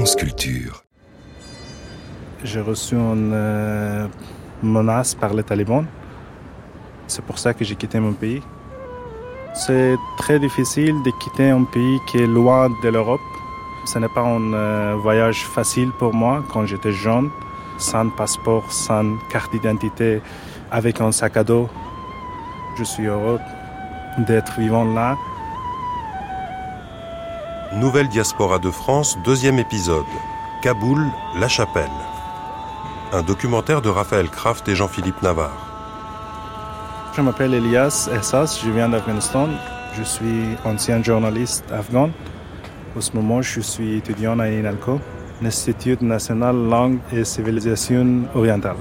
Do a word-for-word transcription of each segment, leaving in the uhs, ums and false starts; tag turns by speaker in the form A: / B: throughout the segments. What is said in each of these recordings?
A: France Culture.
B: J'ai reçu une euh, menace par les talibans. C'est pour ça que j'ai quitté mon pays. C'est très difficile de quitter un pays qui est loin de l'Europe. Ce n'est pas un euh, voyage facile pour moi quand j'étais jeune, sans passeport, sans carte d'identité, avec un sac à dos. Je suis heureux d'être vivant là.
C: Nouvelle diaspora de France, deuxième épisode. Kaboul, La Chapelle. Un documentaire de Raphaël Kraft et Jean-Philippe Navarre.
B: Je m'appelle Elias Essas, je viens d'Afghanistan. Je suis ancien journaliste afghan. En ce moment, je suis étudiant à INALCO, l'Institut national langue et civilisation orientale.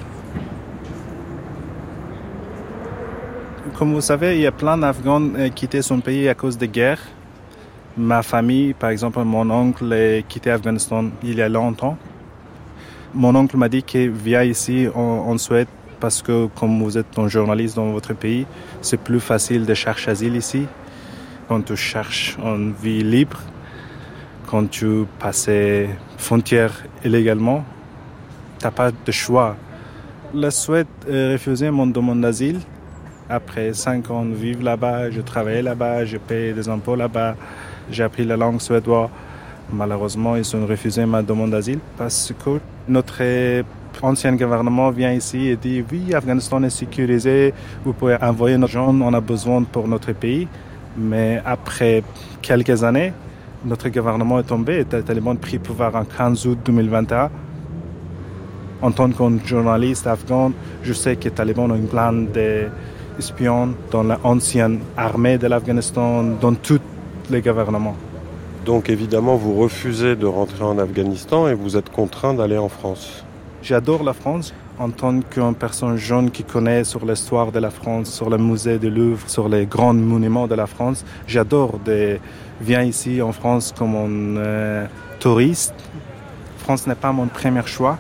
B: Comme vous savez, il y a plein d'Afghans qui ont quitté son pays à cause des guerres. Ma famille, par exemple, mon oncle a quitté Afghanistan il y a longtemps. Mon oncle m'a dit qu'il vient ici en, en Suède parce que, comme vous êtes un journaliste dans votre pays, c'est plus facile de chercher asile ici. Quand tu cherches une vie libre, quand tu passes les frontières illégalement, tu n'as pas de choix. La Suède a refusé mon demande d'asile. Après cinq ans de vivre là-bas, je travaillais là-bas, je payais des impôts là-bas, j'ai appris la langue suédoise. Malheureusement, ils ont refusé ma demande d'asile parce que notre ancien gouvernement vient ici et dit « Oui, Afghanistan est sécurisé, vous pouvez envoyer nos gens, on a besoin pour notre pays. » Mais après quelques années, notre gouvernement est tombé et les talibans ont pris le pouvoir en quinze août deux mille vingt et un. En tant que journaliste afghan, je sais que les talibans ont une plan d'espions dans l'ancienne armée de l'Afghanistan, dans tous les gouvernements.
C: Donc évidemment, vous refusez de rentrer en Afghanistan et vous êtes contraint d'aller en France.
B: J'adore la France. En tant qu'une personne jeune qui connaît sur l'histoire de la France, sur le musée du Louvre, sur les grands monuments de la France, j'adore de venir ici en France comme un euh, touriste. La France n'est pas mon premier choix.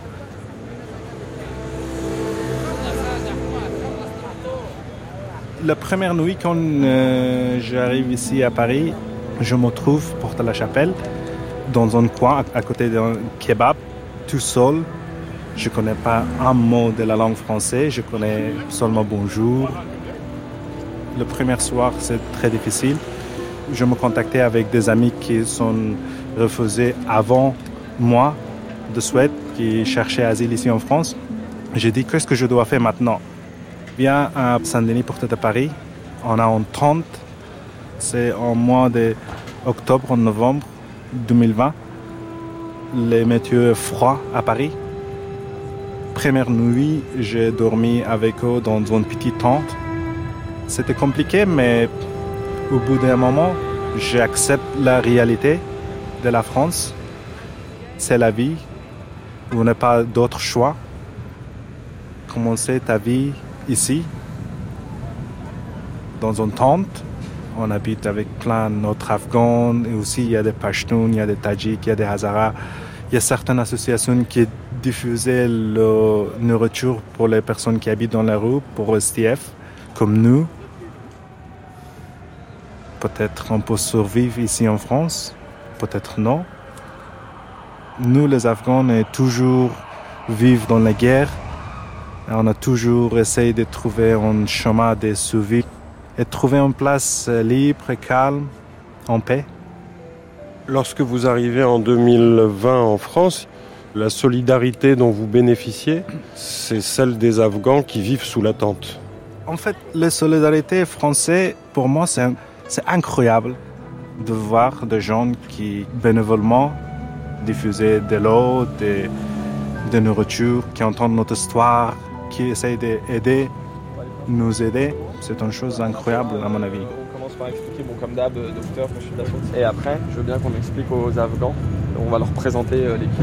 B: La première nuit, quand euh, j'arrive ici à Paris, je me trouve porte la Chapelle, dans un coin à côté d'un kebab, tout seul. Je ne connais pas un mot de la langue française, je connais seulement bonjour. Le premier soir, c'est très difficile. Je me contactais avec des amis qui sont refusés avant moi de Suède, qui cherchaient asile ici en France. J'ai dit, qu'est-ce que je dois faire maintenant? Viens à Saint-Denis, porte de Paris. On a une tente. C'est en mois d'octobre, novembre deux mille vingt. Les météos froids à Paris. Première nuit, j'ai dormi avec eux dans une petite tente. C'était compliqué, mais au bout d'un moment, j'accepte la réalité de la France. C'est la vie. On n'a pas d'autre choix. Commencer ta vie ici, dans une tente. On habite avec plein d'autres Afghans. Et aussi, il y a des Pashtuns, il y a des Tadjiks, il y a des Hazaras. Il y a certaines associations qui diffusaient la nourriture pour les personnes qui habitent dans la rue, pour S T F, comme nous. Peut-être on peut survivre ici en France, peut-être non. Nous, les Afghans, on est toujours vivre dans la guerre. On a toujours essayé de trouver un chemin de survie et de trouver une place libre, calme, en paix.
C: Lorsque vous arrivez en deux mille vingt en France, la solidarité dont vous bénéficiez, c'est celle des Afghans qui vivent sous la tente.
B: En fait, la solidarité française, pour moi, c'est, c'est incroyable de voir des gens qui, bénévolement, diffusent de l'eau, de, de nourriture, qui entendent notre histoire, qui essayent d'aider, nous aider. C'est une chose incroyable, à mon avis.
D: On commence par expliquer, bon, comme d'hab, docteur, je suis d'assaut. Et après, je veux bien qu'on explique aux Afghans. On va leur présenter euh, l'équipe.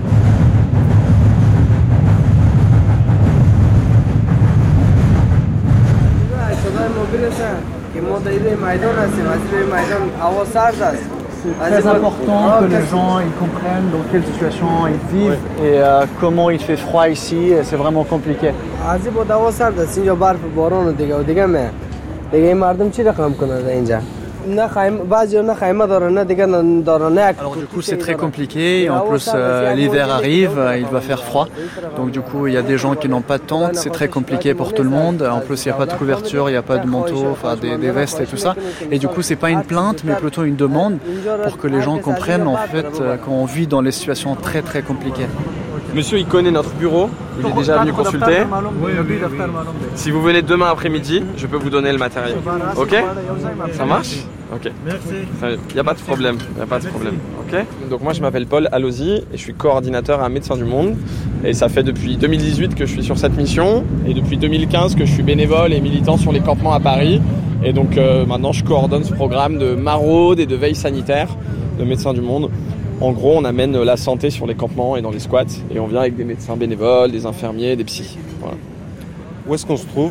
E: C'est très important que les gens ils comprennent dans quelle situation ils vivent oui. et euh, comment il fait froid ici. C'est vraiment compliqué. Alors du coup c'est très compliqué, en plus euh, l'hiver arrive, il va faire froid, donc du coup il y a des gens qui n'ont pas de tente, c'est très compliqué pour tout le monde, en plus il n'y a pas de couverture, il n'y a pas de manteau, enfin des, des vestes et tout ça, et du coup c'est pas une plainte mais plutôt une demande pour que les gens comprennent en fait euh, qu'on vit dans des situations très très compliquées.
D: Monsieur, il connaît notre bureau, il est déjà venu consulter. Si vous venez demain après-midi, je peux vous donner le matériel. Ok? Ça marche? Ok. Merci. Il n'y a pas de problème, il n'y a pas de problème. Ok? Donc moi je m'appelle Paul Alozi et je suis coordinateur à Médecins du Monde. Et ça fait depuis deux mille dix-huit que je suis sur cette mission et depuis deux mille quinze que je suis bénévole et militant sur les campements à Paris. Et donc euh, maintenant je coordonne ce programme de maraude et de veille sanitaire de Médecins du Monde. En gros, on amène la santé sur les campements et dans les squats et on vient avec des médecins bénévoles, des infirmiers, des psys. Voilà.
C: Où est-ce qu'on se trouve ?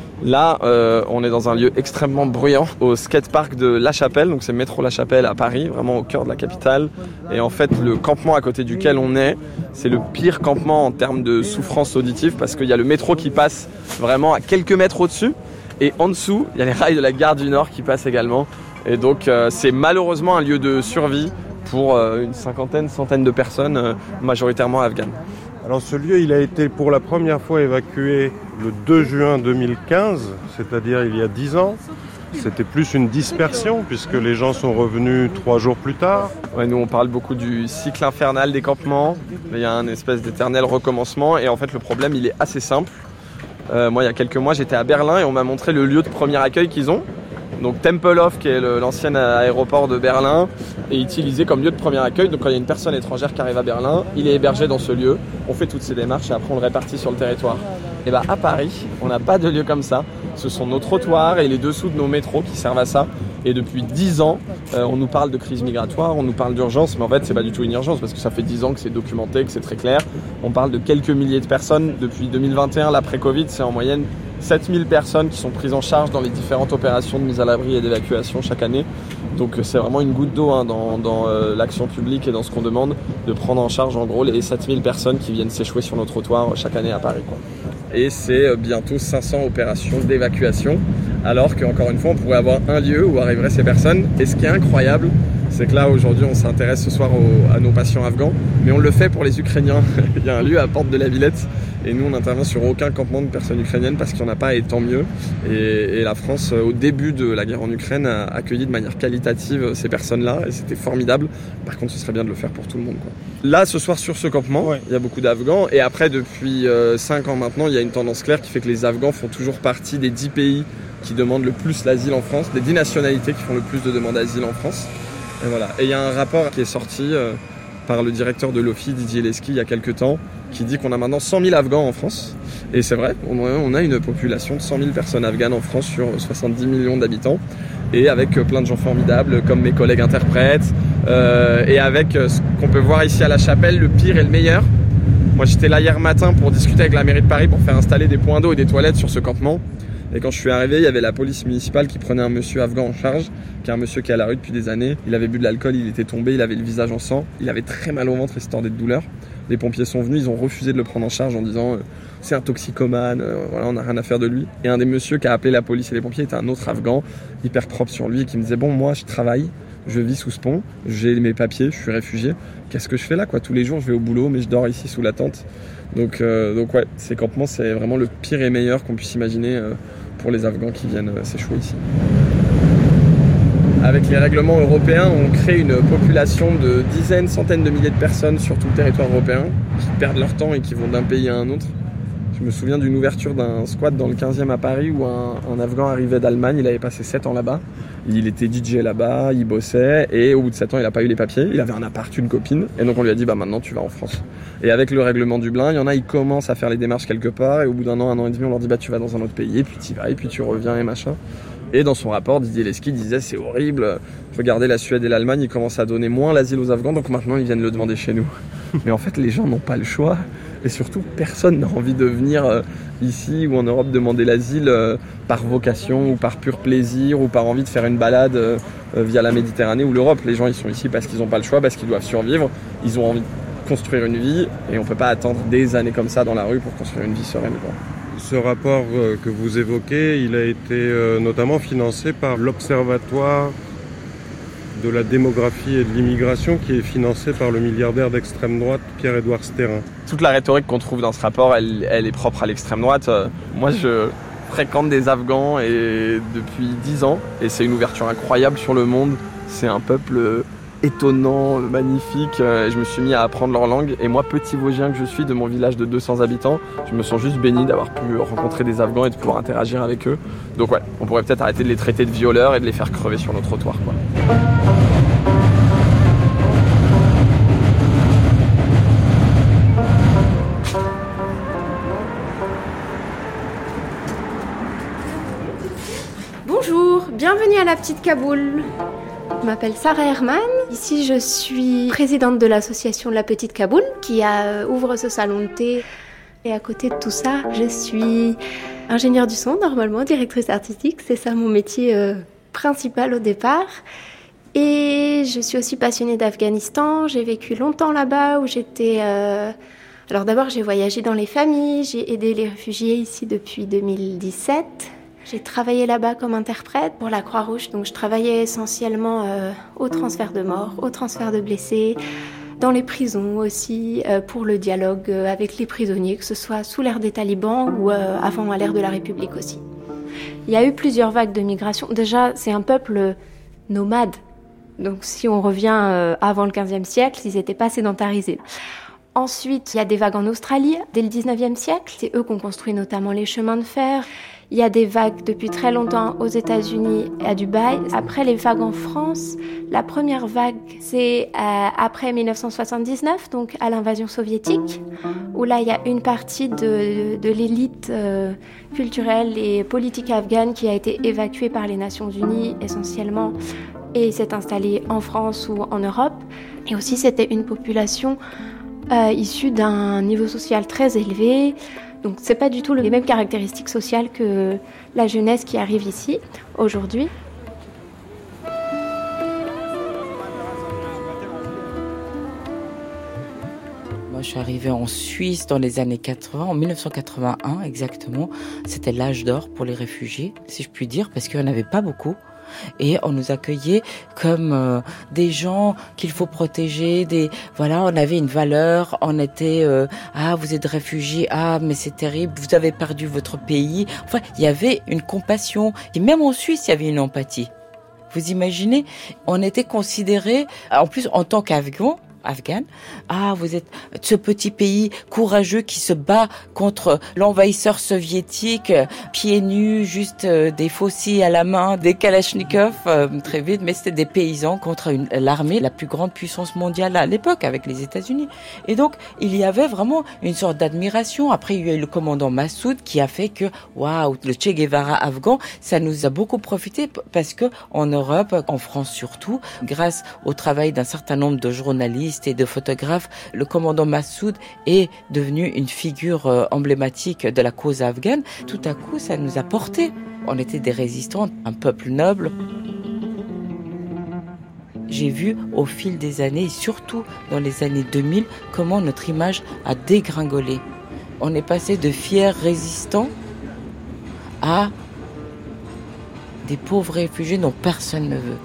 D: Là, euh, on est dans un lieu extrêmement bruyant, au skatepark de La Chapelle, donc c'est métro La Chapelle à Paris, vraiment au cœur de la capitale. Et en fait, le campement à côté duquel on est, c'est le pire campement en termes de souffrance auditive parce qu'il y a le métro qui passe vraiment à quelques mètres au-dessus et en dessous, il y a les rails de la gare du Nord qui passent également. Et donc, euh, c'est malheureusement un lieu de survie pour euh, une cinquantaine, centaine de personnes, euh, majoritairement afghanes.
C: Alors ce lieu, il a été pour la première fois évacué le deux juin deux mille quinze, c'est-à-dire il y a dix ans. C'était plus une dispersion puisque les gens sont revenus trois jours plus tard.
D: Ouais, nous on parle beaucoup du cycle infernal des campements, mais il y a un espèce d'éternel recommencement et en fait le problème il est assez simple. Euh, moi il y a quelques mois j'étais à Berlin et on m'a montré le lieu de premier accueil qu'ils ont. Donc Tempelhof, qui est le, l'ancien aéroport de Berlin, est utilisé comme lieu de premier accueil. Donc quand il y a une personne étrangère qui arrive à Berlin, il est hébergé dans ce lieu. On fait toutes ces démarches et après on le répartit sur le territoire. Et bien à Paris, on n'a pas de lieu comme ça. Ce sont nos trottoirs et les dessous de nos métros qui servent à ça. Et depuis dix ans, euh, on nous parle de crise migratoire, on nous parle d'urgence, mais en fait c'est pas du tout une urgence parce que ça fait dix ans que c'est documenté, que c'est très clair. On parle de quelques milliers de personnes. Depuis deux mille vingt et un, l'après-Covid, c'est en moyenne sept mille personnes qui sont prises en charge dans les différentes opérations de mise à l'abri et d'évacuation chaque année. Donc c'est vraiment une goutte d'eau hein, dans, dans euh, l'action publique et dans ce qu'on demande de prendre en charge en gros les sept mille personnes qui viennent s'échouer sur nos trottoirs chaque année à Paris, quoi. Et c'est bientôt cinq cents opérations d'évacuation, alors qu'encore une fois on pourrait avoir un lieu où arriveraient ces personnes. Et ce qui est incroyable, c'est que là aujourd'hui on s'intéresse ce soir au, à nos patients afghans, mais on le fait pour les Ukrainiens. Il y a un lieu à Porte de la Villette et nous on n'intervient sur aucun campement de personnes ukrainiennes parce qu'il n'y en a pas et tant mieux. Et, et la France au début de la guerre en Ukraine a accueilli de manière qualitative ces personnes-là et c'était formidable. Par contre ce serait bien de le faire pour tout le monde, quoi. Là ce soir sur ce campement, ouais. Il y a beaucoup d'Afghans et après depuis euh, cinq ans maintenant il y a une tendance claire qui fait que les Afghans font toujours partie des dix pays qui demandent le plus l'asile en France, des dix nationalités qui font le plus de demandes d'asile en France. Et voilà. Et il y a un rapport qui est sorti euh, par le directeur de l'O F I, Didier Lesky, il y a quelques temps, qui dit qu'on a maintenant cent mille Afghans en France. Et c'est vrai, on a une population de cent mille personnes afghanes en France sur soixante-dix millions d'habitants. Et avec plein de gens formidables, comme mes collègues interprètes. Euh, et avec ce qu'on peut voir ici à La Chapelle, le pire et le meilleur. Moi, j'étais là hier matin pour discuter avec la mairie de Paris pour faire installer des points d'eau et des toilettes sur ce campement. Et quand je suis arrivé, il y avait la police municipale qui prenait un monsieur afghan en charge, qui est un monsieur qui est à la rue depuis des années. Il avait bu de l'alcool, il était tombé, il avait le visage en sang, il avait très mal au ventre et se tordait de douleur. Les pompiers sont venus, ils ont refusé de le prendre en charge en disant euh, c'est un toxicomane, euh, voilà, on n'a rien à faire de lui. Et un des messieurs qui a appelé la police et les pompiers était un autre afghan, hyper propre sur lui, qui me disait bon, moi je travaille, je vis sous ce pont, j'ai mes papiers, je suis réfugié. Qu'est-ce que je fais là, quoi ? Tous les jours je vais au boulot, mais je dors ici sous la tente. Donc, euh, donc ouais, ces campements c'est vraiment le pire et meilleur qu'on puisse imaginer euh, pour les Afghans qui viennent euh, s'échouer ici. Avec les règlements européens, on crée une population de dizaines, centaines de milliers de personnes sur tout le territoire européen qui perdent leur temps et qui vont d'un pays à un autre. Je me souviens d'une ouverture d'un squat dans le quinzième à Paris où un, un Afghan arrivait d'Allemagne, il avait passé sept ans là-bas. Il était D J là-bas, il bossait et au bout de sept ans, il n'a pas eu les papiers. Il avait un appart, une copine et donc on lui a dit bah maintenant tu vas en France. Et avec le règlement Dublin, il y en a, ils commencent à faire les démarches quelque part et au bout d'un an, un an et demi, on leur dit bah tu vas dans un autre pays et puis tu y vas et puis tu reviens et machin. Et dans son rapport, Didier Lesky disait c'est horrible, regardez la Suède et l'Allemagne, ils commencent à donner moins l'asile aux Afghans, donc maintenant ils viennent le demander chez nous. Mais en fait, les gens n'ont pas le choix, et surtout personne n'a envie de venir euh, ici ou en Europe demander l'asile euh, par vocation ou par pur plaisir ou par envie de faire une balade euh, euh, via la Méditerranée ou l'Europe. Les gens ils sont ici parce qu'ils n'ont pas le choix, parce qu'ils doivent survivre, ils ont envie de construire une vie, et on ne peut pas attendre des années comme ça dans la rue pour construire une vie sereine, quoi.
C: Ce rapport que vous évoquez, il a été notamment financé par l'Observatoire de la démographie et de l'immigration qui est financé par le milliardaire d'extrême droite Pierre-Édouard Stérin.
D: Toute la rhétorique qu'on trouve dans ce rapport, elle, elle est propre à l'extrême droite. Euh, moi, je fréquente des Afghans et depuis dix ans et c'est une ouverture incroyable sur le monde. C'est un peuple étonnant, magnifique. Euh, je me suis mis à apprendre leur langue et moi, petit Vosgien que je suis de mon village de deux cents habitants, je me sens juste béni d'avoir pu rencontrer des Afghans et de pouvoir interagir avec eux. Donc ouais, on pourrait peut-être arrêter de les traiter de violeurs et de les faire crever sur nos trottoirs, quoi.
A: Bonjour, bienvenue à la petite Kaboul. Je m'appelle Sarah Herman. Ici, je suis présidente de l'association La Petite Kaboul qui a, ouvre ce salon de thé. Et à côté de tout ça, je suis ingénieure du son, normalement, directrice artistique. C'est ça mon métier euh, principal au départ. Et je suis aussi passionnée d'Afghanistan. J'ai vécu longtemps là-bas où j'étais... Euh... Alors d'abord, j'ai voyagé dans les familles. J'ai aidé les réfugiés ici depuis deux mille dix-sept. J'ai travaillé là-bas comme interprète pour la Croix-Rouge, donc je travaillais essentiellement euh, au transfert de morts, au transfert de blessés, dans les prisons aussi, euh, pour le dialogue avec les prisonniers, que ce soit sous l'ère des talibans ou euh, avant à l'ère de la République aussi. Il y a eu plusieurs vagues de migration. Déjà, c'est un peuple nomade, donc si on revient euh, avant le quinzième siècle, ils n'étaient pas sédentarisés. Ensuite, il y a des vagues en Australie, dès le dix-neuvième siècle. C'est eux qui ont construit notamment les chemins de fer. Il y a des vagues depuis très longtemps aux États-Unis et à Dubaï. Après les vagues en France, la première vague, c'est euh, après dix-neuf cent soixante-dix-neuf, donc à l'invasion soviétique, où là, il y a une partie de, de l'élite euh, culturelle et politique afghane qui a été évacuée par les Nations Unies essentiellement et s'est installée en France ou en Europe. Et aussi, c'était une population euh, issue d'un niveau social très élevé. Donc c'est pas du tout les mêmes caractéristiques sociales que la jeunesse qui arrive ici aujourd'hui.
F: Moi, je suis arrivée en Suisse dans les années quatre-vingts, en dix-neuf cent quatre-vingt-un exactement. C'était l'âge d'or pour les réfugiés, si je puis dire, parce qu'il n'y en avait pas beaucoup. Et on nous accueillait comme euh, des gens qu'il faut protéger, des voilà, on avait une valeur, on était euh, ah vous êtes réfugiés, ah mais c'est terrible, vous avez perdu votre pays. Enfin, il y avait une compassion et même en Suisse, il y avait une empathie. Vous imaginez, on était considérés en plus en tant qu'Afghans. Afghane. Ah, vous êtes ce petit pays courageux qui se bat contre l'envahisseur soviétique, pieds nus, juste euh, des faucilles à la main, des kalachnikovs, euh, très vite, mais c'était des paysans contre une, l'armée, la plus grande puissance mondiale à l'époque, avec les États-Unis. Et donc, il y avait vraiment une sorte d'admiration. Après, il y a eu le commandant Massoud qui a fait que, waouh, le Che Guevara afghan, ça nous a beaucoup profité parce que en Europe, en France surtout, grâce au travail d'un certain nombre de journalistes et de photographes, le commandant Massoud est devenu une figure euh, emblématique de la cause afghane. Tout à coup, ça nous a porté. On était des résistants, un peuple noble. J'ai vu au fil des années, et surtout dans les années deux mille, comment notre image a dégringolé. On est passé de fiers résistants à des pauvres réfugiés dont personne ne veut.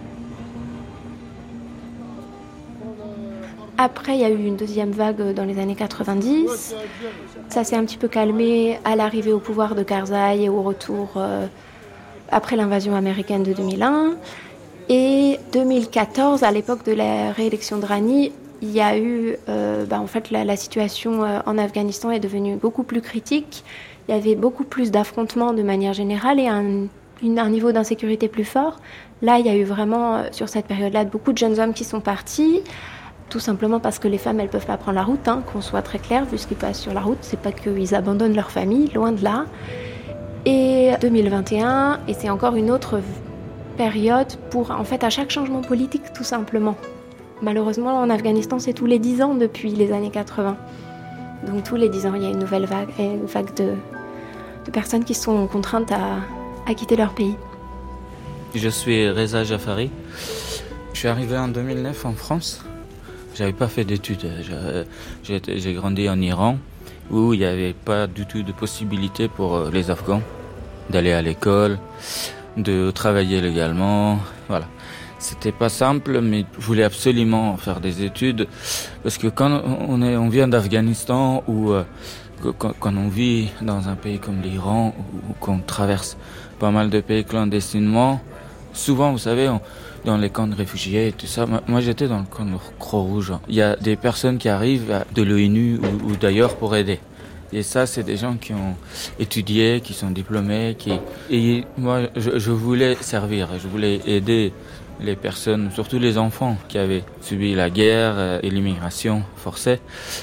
A: Après, il y a eu une deuxième vague dans les années quatre-vingt-dix. Ça s'est un petit peu calmé à l'arrivée au pouvoir de Karzai et au retour euh, après l'invasion américaine de deux mille un. Et deux mille quatorze, à l'époque de la réélection de Rani, il y a eu, euh, bah, en fait, la, la situation euh, en Afghanistan est devenue beaucoup plus critique. Il y avait beaucoup plus d'affrontements de manière générale et un, une, un niveau d'insécurité plus fort. Là, il y a eu vraiment, euh, sur cette période-là, beaucoup de jeunes hommes qui sont partis. Tout simplement parce que les femmes, elles peuvent pas prendre la route, hein, qu'on soit très clair, vu ce qui passe sur la route. C'est pas qu'ils abandonnent leur famille, loin de là. Et deux mille vingt et un, et c'est encore une autre période pour, en fait, à chaque changement politique, tout simplement. Malheureusement, en Afghanistan, c'est tous les dix ans depuis les années quatre-vingts. Donc tous les dix ans, il y a une nouvelle vague, une vague de, de personnes qui sont contraintes à, à quitter leur pays.
G: Je suis Reza Jafari. Je suis arrivé en deux mille neuf en France. J'avais pas fait d'études. J'ai, j'ai grandi en Iran où il n'y avait pas du tout de possibilité pour les Afghans d'aller à l'école, de travailler légalement. Voilà. C'était pas simple, mais je voulais absolument faire des études. Parce que quand on, est, on vient d'Afghanistan ou euh, quand, quand on vit dans un pays comme l'Iran ou, ou qu'on traverse pas mal de pays clandestinement, souvent, vous savez, on, dans les camps de réfugiés et tout ça, moi j'étais dans le camp de Croix-Rouge. Il y a des personnes qui arrivent de l'ONU ou, ou d'ailleurs pour aider. Et ça, c'est des gens qui ont étudié, qui sont diplômés. Qui... Et moi, je, je voulais servir, je voulais aider les personnes, surtout les enfants qui avaient subi la guerre et l'immigration forcée.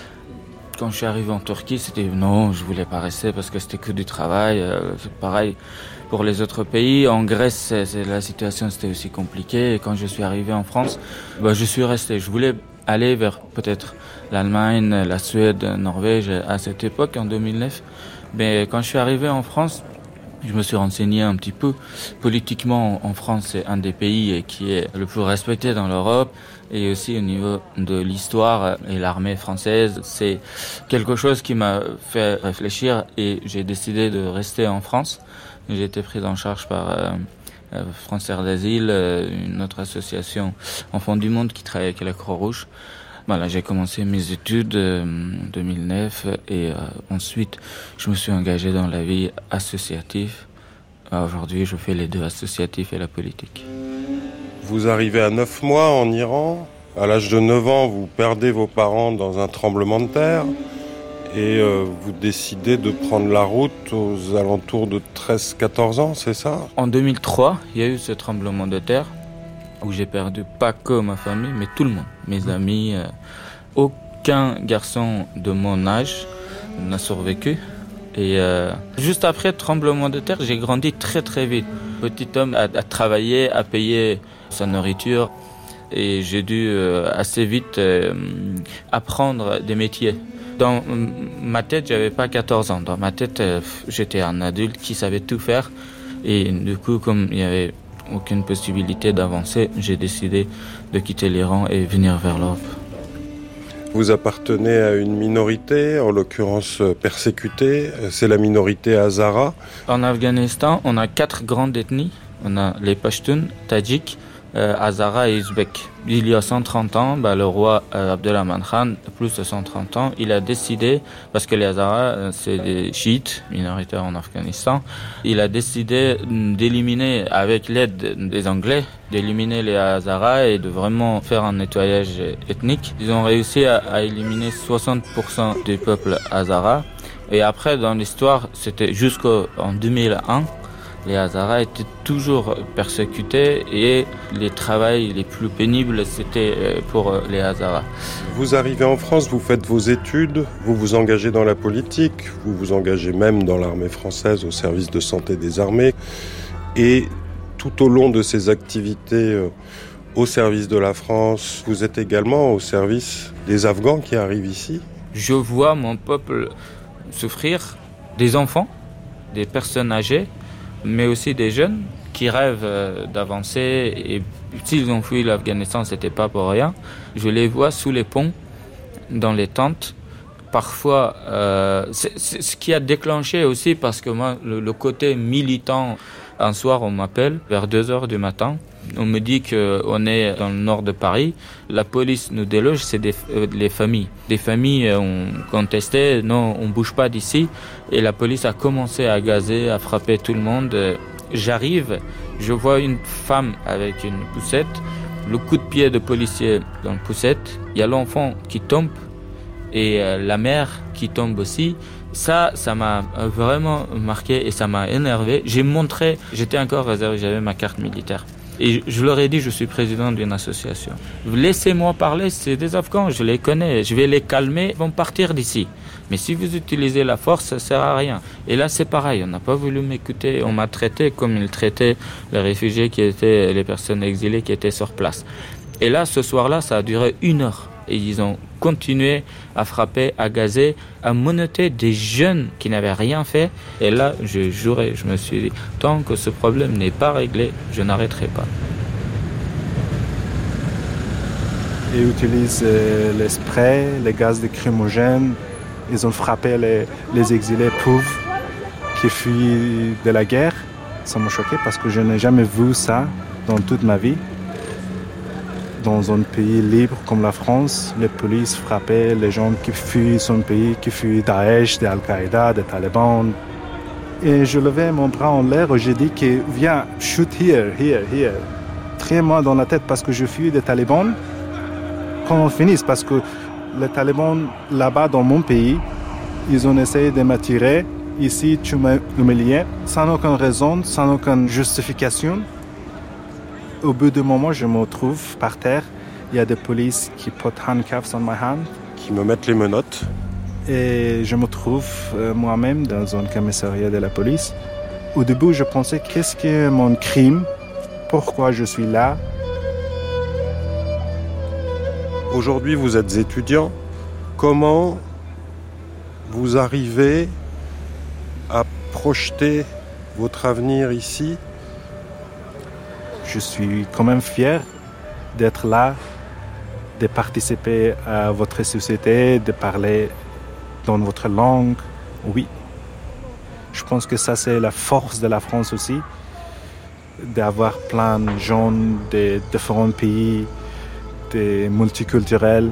G: Quand je suis arrivé en Turquie, c'était non, je voulais pas rester parce que c'était que du travail. C'est pareil pour les autres pays. En Grèce, c'est, c'est, la situation c'était aussi compliquée. Et quand je suis arrivé en France, bah, je suis resté. Je voulais aller vers peut-être l'Allemagne, la Suède, la Norvège à cette époque, en deux mille neuf. Mais quand je suis arrivé en France, je me suis renseigné un petit peu. Politiquement, en France, c'est un des pays qui est le plus respecté dans l'Europe. Et aussi au niveau de l'histoire et l'armée française, c'est quelque chose qui m'a fait réfléchir et j'ai décidé de rester en France. J'ai été pris en charge par euh, France Air d'Asile, une autre association Enfants du Monde qui travaille avec la Croix-Rouge. Voilà, j'ai commencé mes études en euh, deux mille neuf et euh, ensuite je me suis engagé dans la vie associative. Aujourd'hui, je fais les deux, associatif et la politique.
C: Vous arrivez à neuf mois en Iran. À l'âge de neuf ans, vous perdez vos parents dans un tremblement de terre et euh, vous décidez de prendre la route aux alentours de treize quatorze ans, c'est ça ?
G: En deux mille trois, il y a eu ce tremblement de terre où j'ai perdu pas que ma famille, mais tout le monde, mes amis. Euh, aucun garçon de mon âge n'a survécu. Et euh, juste après le tremblement de terre, j'ai grandi très très vite. Petit homme a, a travaillé, a payé sa nourriture et j'ai dû euh, assez vite euh, apprendre des métiers. Dans euh, ma tête, j'avais pas quatorze ans. Dans ma tête, euh, j'étais un adulte qui savait tout faire. Et du coup, comme il y avait aucune possibilité d'avancer, j'ai décidé de quitter l'Iran et venir vers l'Europe.
C: Vous appartenez à une minorité, en l'occurrence persécutée, c'est la minorité Hazara.
G: En Afghanistan, on a quatre grandes ethnies. On a les Pashtuns, Tadjiks, euh, Hazara et Ouzbeks. Il y a cent trente ans, bah, le roi euh, Abdelrahman Khan, plus de cent trente ans, il a décidé, parce que les Hazara, euh, c'est des chiites minoritaires en Afghanistan, il a décidé d'éliminer, avec l'aide des Anglais, d'éliminer les Hazara et de vraiment faire un nettoyage ethnique. Ils ont réussi à, à éliminer soixante pour cent du peuple Hazara. Et après, dans l'histoire, c'était jusqu'en deux mille un, les Hazara étaient toujours persécutés et les travails les plus pénibles, c'était pour les Hazara.
C: Vous arrivez en France, vous faites vos études, vous vous engagez dans la politique, vous vous engagez même dans l'armée française au service de santé des armées. Et tout au long de ces activités au service de la France, vous êtes également au service des Afghans qui arrivent ici.
G: Je vois mon peuple souffrir, des enfants, des personnes âgées, mais aussi des jeunes qui rêvent d'avancer. Et s'ils ont fui l'Afghanistan, c'était pas pour rien. Je les vois sous les ponts, dans les tentes. Parfois, euh, c'est, c'est ce qui a déclenché aussi, parce que moi, le, le côté militant, un soir, on m'appelle vers deux heures du matin. On me dit qu'on est dans le nord de Paris. La police nous déloge, c'est des, euh, les familles. Des familles ont contesté, non, on bouge pas d'ici. Et la police a commencé à gazer, à frapper tout le monde. J'arrive, je vois une femme avec une poussette, le coup de pied de policier dans la poussette. Il y a l'enfant qui tombe et euh, la mère qui tombe aussi. Ça, ça m'a vraiment marqué et ça m'a énervé. J'ai montré, j'étais encore réservé, j'avais ma carte militaire. Et je leur ai dit, je suis président d'une association. Laissez-moi parler, c'est des Afghans, je les connais, je vais les calmer, ils vont partir d'ici. Mais si vous utilisez la force, ça ne sert à rien. Et là, c'est pareil, on n'a pas voulu m'écouter, on m'a traité comme ils traitaient les réfugiés qui étaient, les personnes exilées qui étaient sur place. Et là, ce soir-là, ça a duré une heure. Et ils ont continué à frapper, à gazer, à menotter des jeunes qui n'avaient rien fait. Et là, je jurais, je me suis dit, tant que ce problème n'est pas réglé, je n'arrêterai pas.
B: Ils utilisent euh, les sprays, les gaz lacrymogènes. Ils ont frappé les, les exilés pauvres qui fuient de la guerre. Ça m'a choqué parce que je n'ai jamais vu ça dans toute ma vie. Dans un pays libre comme la France, les polices frappaient les gens qui fuient son pays, qui fuient Daesh, de Al-Qaïda, des talibans. Et je levais mon bras en l'air et j'ai dit que viens, shoot here, here, here. Tire-moi dans la tête parce que je fuis des talibans. Qu'on finisse parce que les talibans là-bas dans mon pays, ils ont essayé de m'attirer. Ici, tu m'as humilié sans aucune raison, sans aucune justification. Au bout d'un moment, je me trouve par terre. Il y a des polices qui put handcuffs on my hand.
C: Qui me mettent les menottes.
B: Et je me trouve euh, moi-même dans un commissariat de la police. Au début, je pensais, qu'est-ce que est mon crime? Pourquoi je suis là?
C: Aujourd'hui, vous êtes étudiant. Comment vous arrivez à projeter votre avenir ici?
B: Je suis quand même fier d'être là, de participer à votre société, de parler dans votre langue. Oui, je pense que ça c'est la force de la France aussi, d'avoir plein de gens de différents pays, de multiculturels.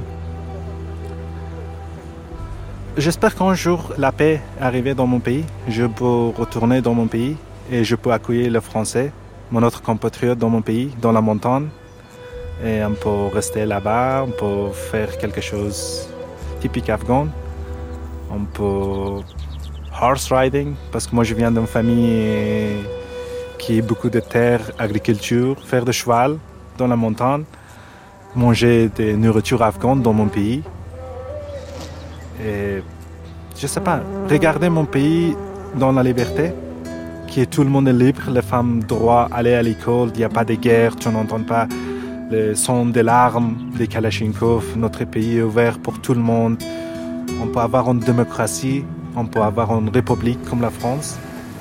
B: J'espère qu'un jour la paix arrivera dans mon pays, je peux retourner dans mon pays et je peux accueillir les Français, mon autre compatriote dans mon pays, dans la montagne. Et on peut rester là-bas, on peut faire quelque chose typique afghan. On peut horse riding, parce que moi je viens d'une famille qui a beaucoup de terre, agriculture, faire de cheval dans la montagne, manger des nourritures afghanes dans mon pays. Et je sais pas, regarder mon pays dans la liberté, qui est tout le monde est libre, les femmes droit aller à l'école, il n'y a pas de guerre, tu n'entends pas le son des larmes, des kalachnikovs, notre pays est ouvert pour tout le monde. On peut avoir une démocratie, on peut avoir une république comme la France.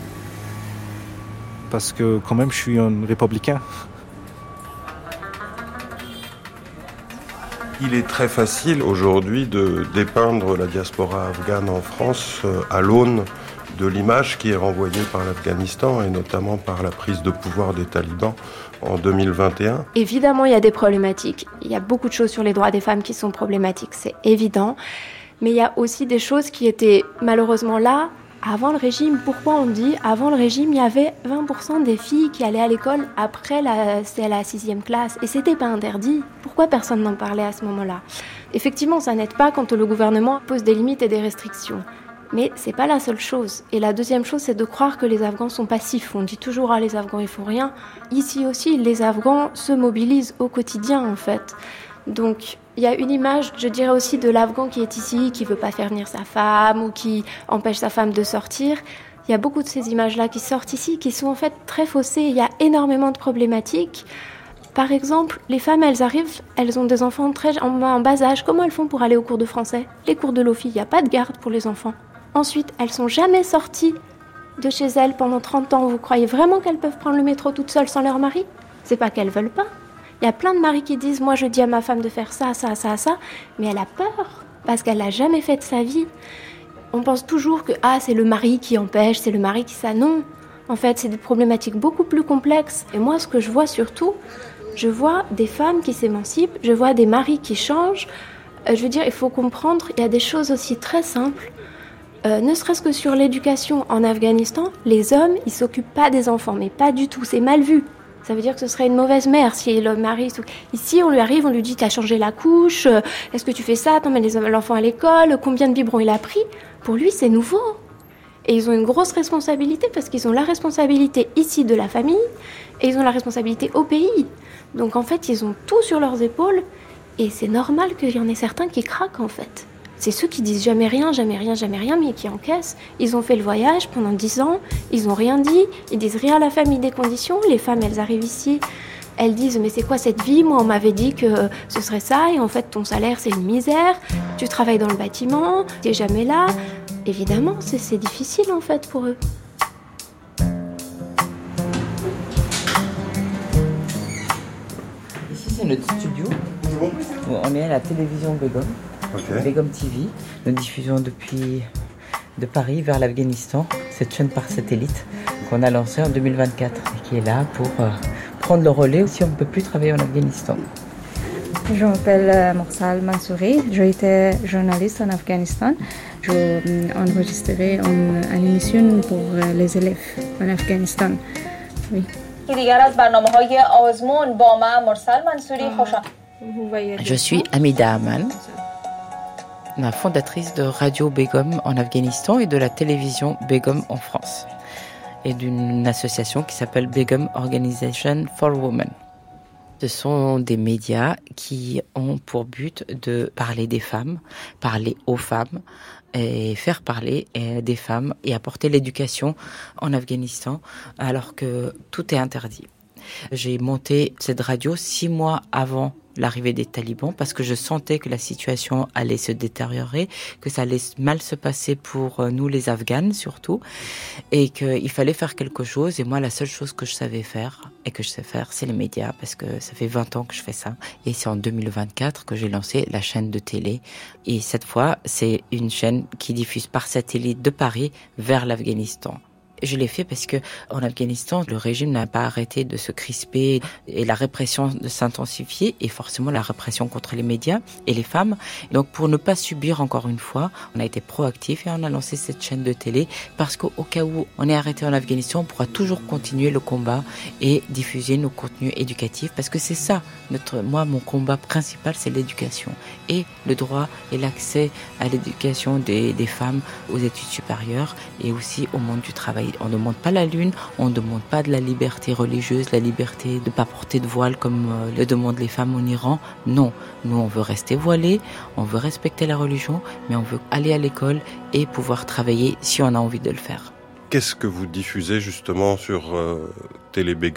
B: Parce que quand même, je suis un républicain.
C: Il est très facile aujourd'hui de dépeindre la diaspora afghane en France à l'aune de l'image qui est renvoyée par l'Afghanistan et notamment par la prise de pouvoir des talibans en deux mille vingt et un.
A: Évidemment, il y a des problématiques. Il y a beaucoup de choses sur les droits des femmes qui sont problématiques, c'est évident. Mais il y a aussi des choses qui étaient malheureusement là avant le régime. Pourquoi on dit avant le régime, il y avait vingt pour cent des filles qui allaient à l'école après la, c'est la sixième classe. Et c'était pas interdit. Pourquoi personne n'en parlait à ce moment-là? Effectivement, ça n'aide pas quand le gouvernement pose des limites et des restrictions. Mais c'est pas la seule chose. Et la deuxième chose, c'est de croire que les Afghans sont passifs. On dit toujours, ah, les Afghans, ils font rien. Ici aussi, les Afghans se mobilisent au quotidien, en fait. Donc, il y a une image, je dirais aussi, de l'Afghan qui est ici, qui veut pas faire venir sa femme ou qui empêche sa femme de sortir. Il y a beaucoup de ces images-là qui sortent ici, qui sont en fait très faussées. Il y a énormément de problématiques. Par exemple, les femmes, elles arrivent, elles ont des enfants très en, en bas âge. Comment elles font pour aller aux cours de français? Les cours de l'O F I, il n'y a pas de garde pour les enfants. Ensuite, elles sont jamais sorties de chez elles pendant trente ans. Vous croyez vraiment qu'elles peuvent prendre le métro toutes seules sans leur mari? C'est pas qu'elles veulent pas. Il y a plein de maris qui disent « Moi, je dis à ma femme de faire ça, ça, ça, ça », mais elle a peur parce qu'elle l'a jamais fait de sa vie. On pense toujours que « Ah, c'est le mari qui empêche, c'est le mari qui ça ». Non, en fait, c'est des problématiques beaucoup plus complexes. Et moi, ce que je vois surtout, je vois des femmes qui s'émancipent, je vois des maris qui changent. Euh, je veux dire, il faut comprendre, il y a des choses aussi très simples. Euh, ne serait-ce que sur l'éducation en Afghanistan, les hommes, ils s'occupent pas des enfants, mais pas du tout, c'est mal vu. Ça veut dire que ce serait une mauvaise mère si le mari... Ici, on lui arrive, on lui dit « T'as changé la couche, est-ce que tu fais ça? T'emmènes l'enfant à l'école, combien de biberons il a pris ?» Pour lui, c'est nouveau. Et ils ont une grosse responsabilité parce qu'ils ont la responsabilité ici de la famille et ils ont la responsabilité au pays. Donc en fait, ils ont tout sur leurs épaules et c'est normal qu'il y en ait certains qui craquent en fait. C'est ceux qui disent jamais rien, jamais rien, jamais rien, mais qui encaissent. Ils ont fait le voyage pendant dix ans, ils n'ont rien dit, ils disent rien à la famille des conditions. Les femmes, elles arrivent ici, elles disent « Mais c'est quoi cette vie? Moi, on m'avait dit que ce serait ça, et en fait, ton salaire, c'est une misère. Tu travailles dans le bâtiment, tu n'es jamais là. » Évidemment, c'est, c'est difficile, en fait, pour eux.
F: Ici, c'est notre studio. On est à la télévision Begum. Okay. Begum T V, nous diffusons depuis de Paris vers l'Afghanistan, cette chaîne par satellite qu'on a lancée en deux mille vingt-quatre et qui est là pour euh, prendre le relais si on ne peut plus travailler en Afghanistan.
H: Je m'appelle Morsal Mansouri, j'étais journaliste en Afghanistan. J'ai enregistré une, une émission pour les élèves en Afghanistan. Oui.
F: Je suis Hamida Aman, la fondatrice de Radio Begum en Afghanistan et de la télévision Begum en France, et d'une association qui s'appelle Begum Organization for Women. Ce sont des médias qui ont pour but de parler des femmes, parler aux femmes et faire parler des femmes et apporter l'éducation en Afghanistan alors que tout est interdit. J'ai monté cette radio six mois avant l'arrivée des talibans parce que je sentais que la situation allait se détériorer, que ça allait mal se passer pour nous les Afghanes surtout, et qu'il fallait faire quelque chose. Et moi, la seule chose que je savais faire et que je sais faire, c'est les médias, parce que ça fait vingt ans que je fais ça. Et c'est en deux mille vingt-quatre que j'ai lancé la chaîne de télé. Et cette fois, c'est une chaîne qui diffuse par satellite de Paris vers l'Afghanistan. Je l'ai fait parce que en Afghanistan, le régime n'a pas arrêté de se crisper et la répression de s'intensifier, et forcément la répression contre les médias et les femmes. Donc pour ne pas subir encore une fois, on a été proactif et on a lancé cette chaîne de télé parce qu'au cas où on est arrêté en Afghanistan, on pourra toujours continuer le combat et diffuser nos contenus éducatifs, parce que c'est ça, notre, moi mon combat principal, c'est l'éducation et le droit et l'accès à l'éducation des, des femmes aux études supérieures et aussi au monde du travail. On ne demande pas la lune, on ne demande pas de la liberté religieuse, la liberté de ne pas porter de voile comme le demandent les femmes en Iran. Non, nous on veut rester voilés, on veut respecter la religion, mais on veut aller à l'école et pouvoir travailler si on a envie de le faire.
C: Qu'est-ce que vous diffusez justement sur euh, Télé Begum ?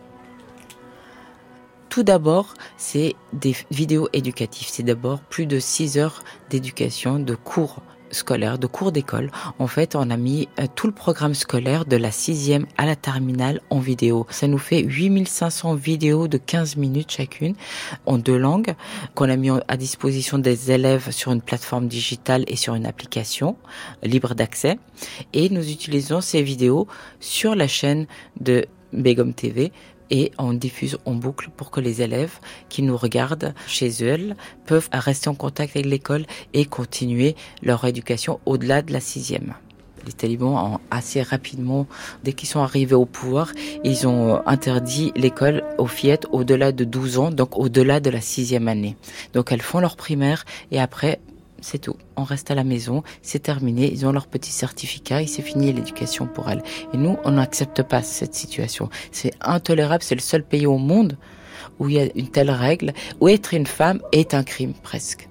F: Tout d'abord, c'est des vidéos éducatives. C'est d'abord plus de six heures d'éducation, de cours scolaires, de cours d'école. En fait, on a mis euh, tout le programme scolaire de la sixième à la terminale en vidéo. Ça nous fait huit mille cinq cents vidéos de quinze minutes chacune en deux langues qu'on a mis à disposition des élèves sur une plateforme digitale et sur une application libre d'accès. Et nous utilisons ces vidéos sur la chaîne de Begum T V et on diffuse en boucle pour que les élèves qui nous regardent chez eux peuvent rester en contact avec l'école et continuer leur éducation au-delà de la sixième. Les talibans ont assez rapidement, dès qu'ils sont arrivés au pouvoir, ils ont interdit l'école aux fillettes au-delà de douze ans, donc au-delà de la sixième année. Donc elles font leur primaire et après, c'est tout. On reste à la maison, c'est terminé, ils ont leur petit certificat et c'est fini l'éducation pour elles. Et nous, on n'accepte pas cette situation. C'est intolérable, c'est le seul pays au monde où il y a une telle règle, où être une femme est un crime presque.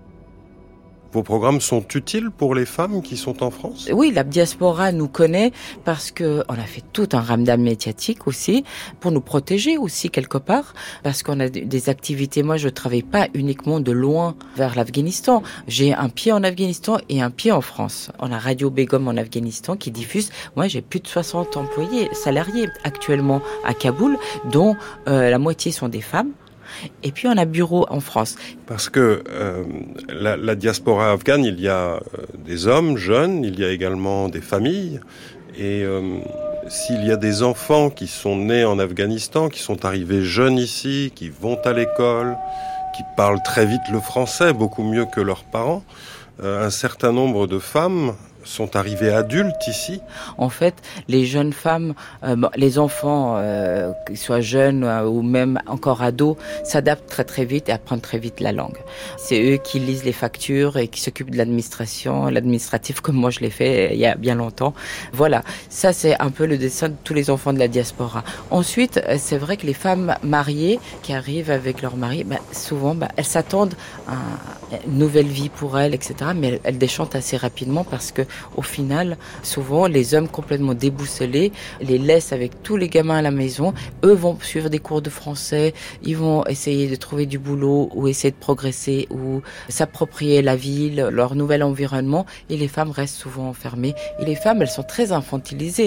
C: Vos programmes sont utiles pour les femmes qui sont en France ?
F: Oui, la diaspora nous connaît parce que on a fait tout un ramdam médiatique aussi pour nous protéger aussi quelque part, parce qu'on a des activités. Moi, je travaille pas uniquement de loin vers l'Afghanistan. J'ai un pied en Afghanistan et un pied en France. On a Radio Begum en Afghanistan qui diffuse. Moi, j'ai plus de soixante employés salariés actuellement à Kaboul, dont euh, la moitié sont des femmes. Et puis on a bureau en France.
C: Parce que euh, la, la diaspora afghane, il y a euh, des hommes jeunes, il y a également des familles. Et euh, s'il y a des enfants qui sont nés en Afghanistan, qui sont arrivés jeunes ici, qui vont à l'école, qui parlent très vite le français, beaucoup mieux que leurs parents, euh, un certain nombre de femmes sont arrivées adultes ici.
F: En fait, les jeunes femmes, euh, les enfants, euh, qu'ils soient jeunes euh, ou même encore ados, s'adaptent très très vite et apprennent très vite la langue. C'est eux qui lisent les factures et qui s'occupent de l'administration, l'administratif comme moi je l'ai fait il y a bien longtemps. Voilà, ça c'est un peu le dessin de tous les enfants de la diaspora. Ensuite, c'est vrai que les femmes mariées qui arrivent avec leur mari, bah, souvent bah, elles s'attendent à une nouvelle vie pour elles, et cetera. Mais elles, elles déchantent assez rapidement parce que au final, souvent, les hommes complètement déboussolés les laissent avec tous les gamins à la maison. Eux vont suivre des cours de français, ils vont essayer de trouver du boulot ou essayer de progresser ou s'approprier la ville, leur nouvel environnement. Et les femmes restent souvent enfermées. Et les femmes, elles sont très infantilisées.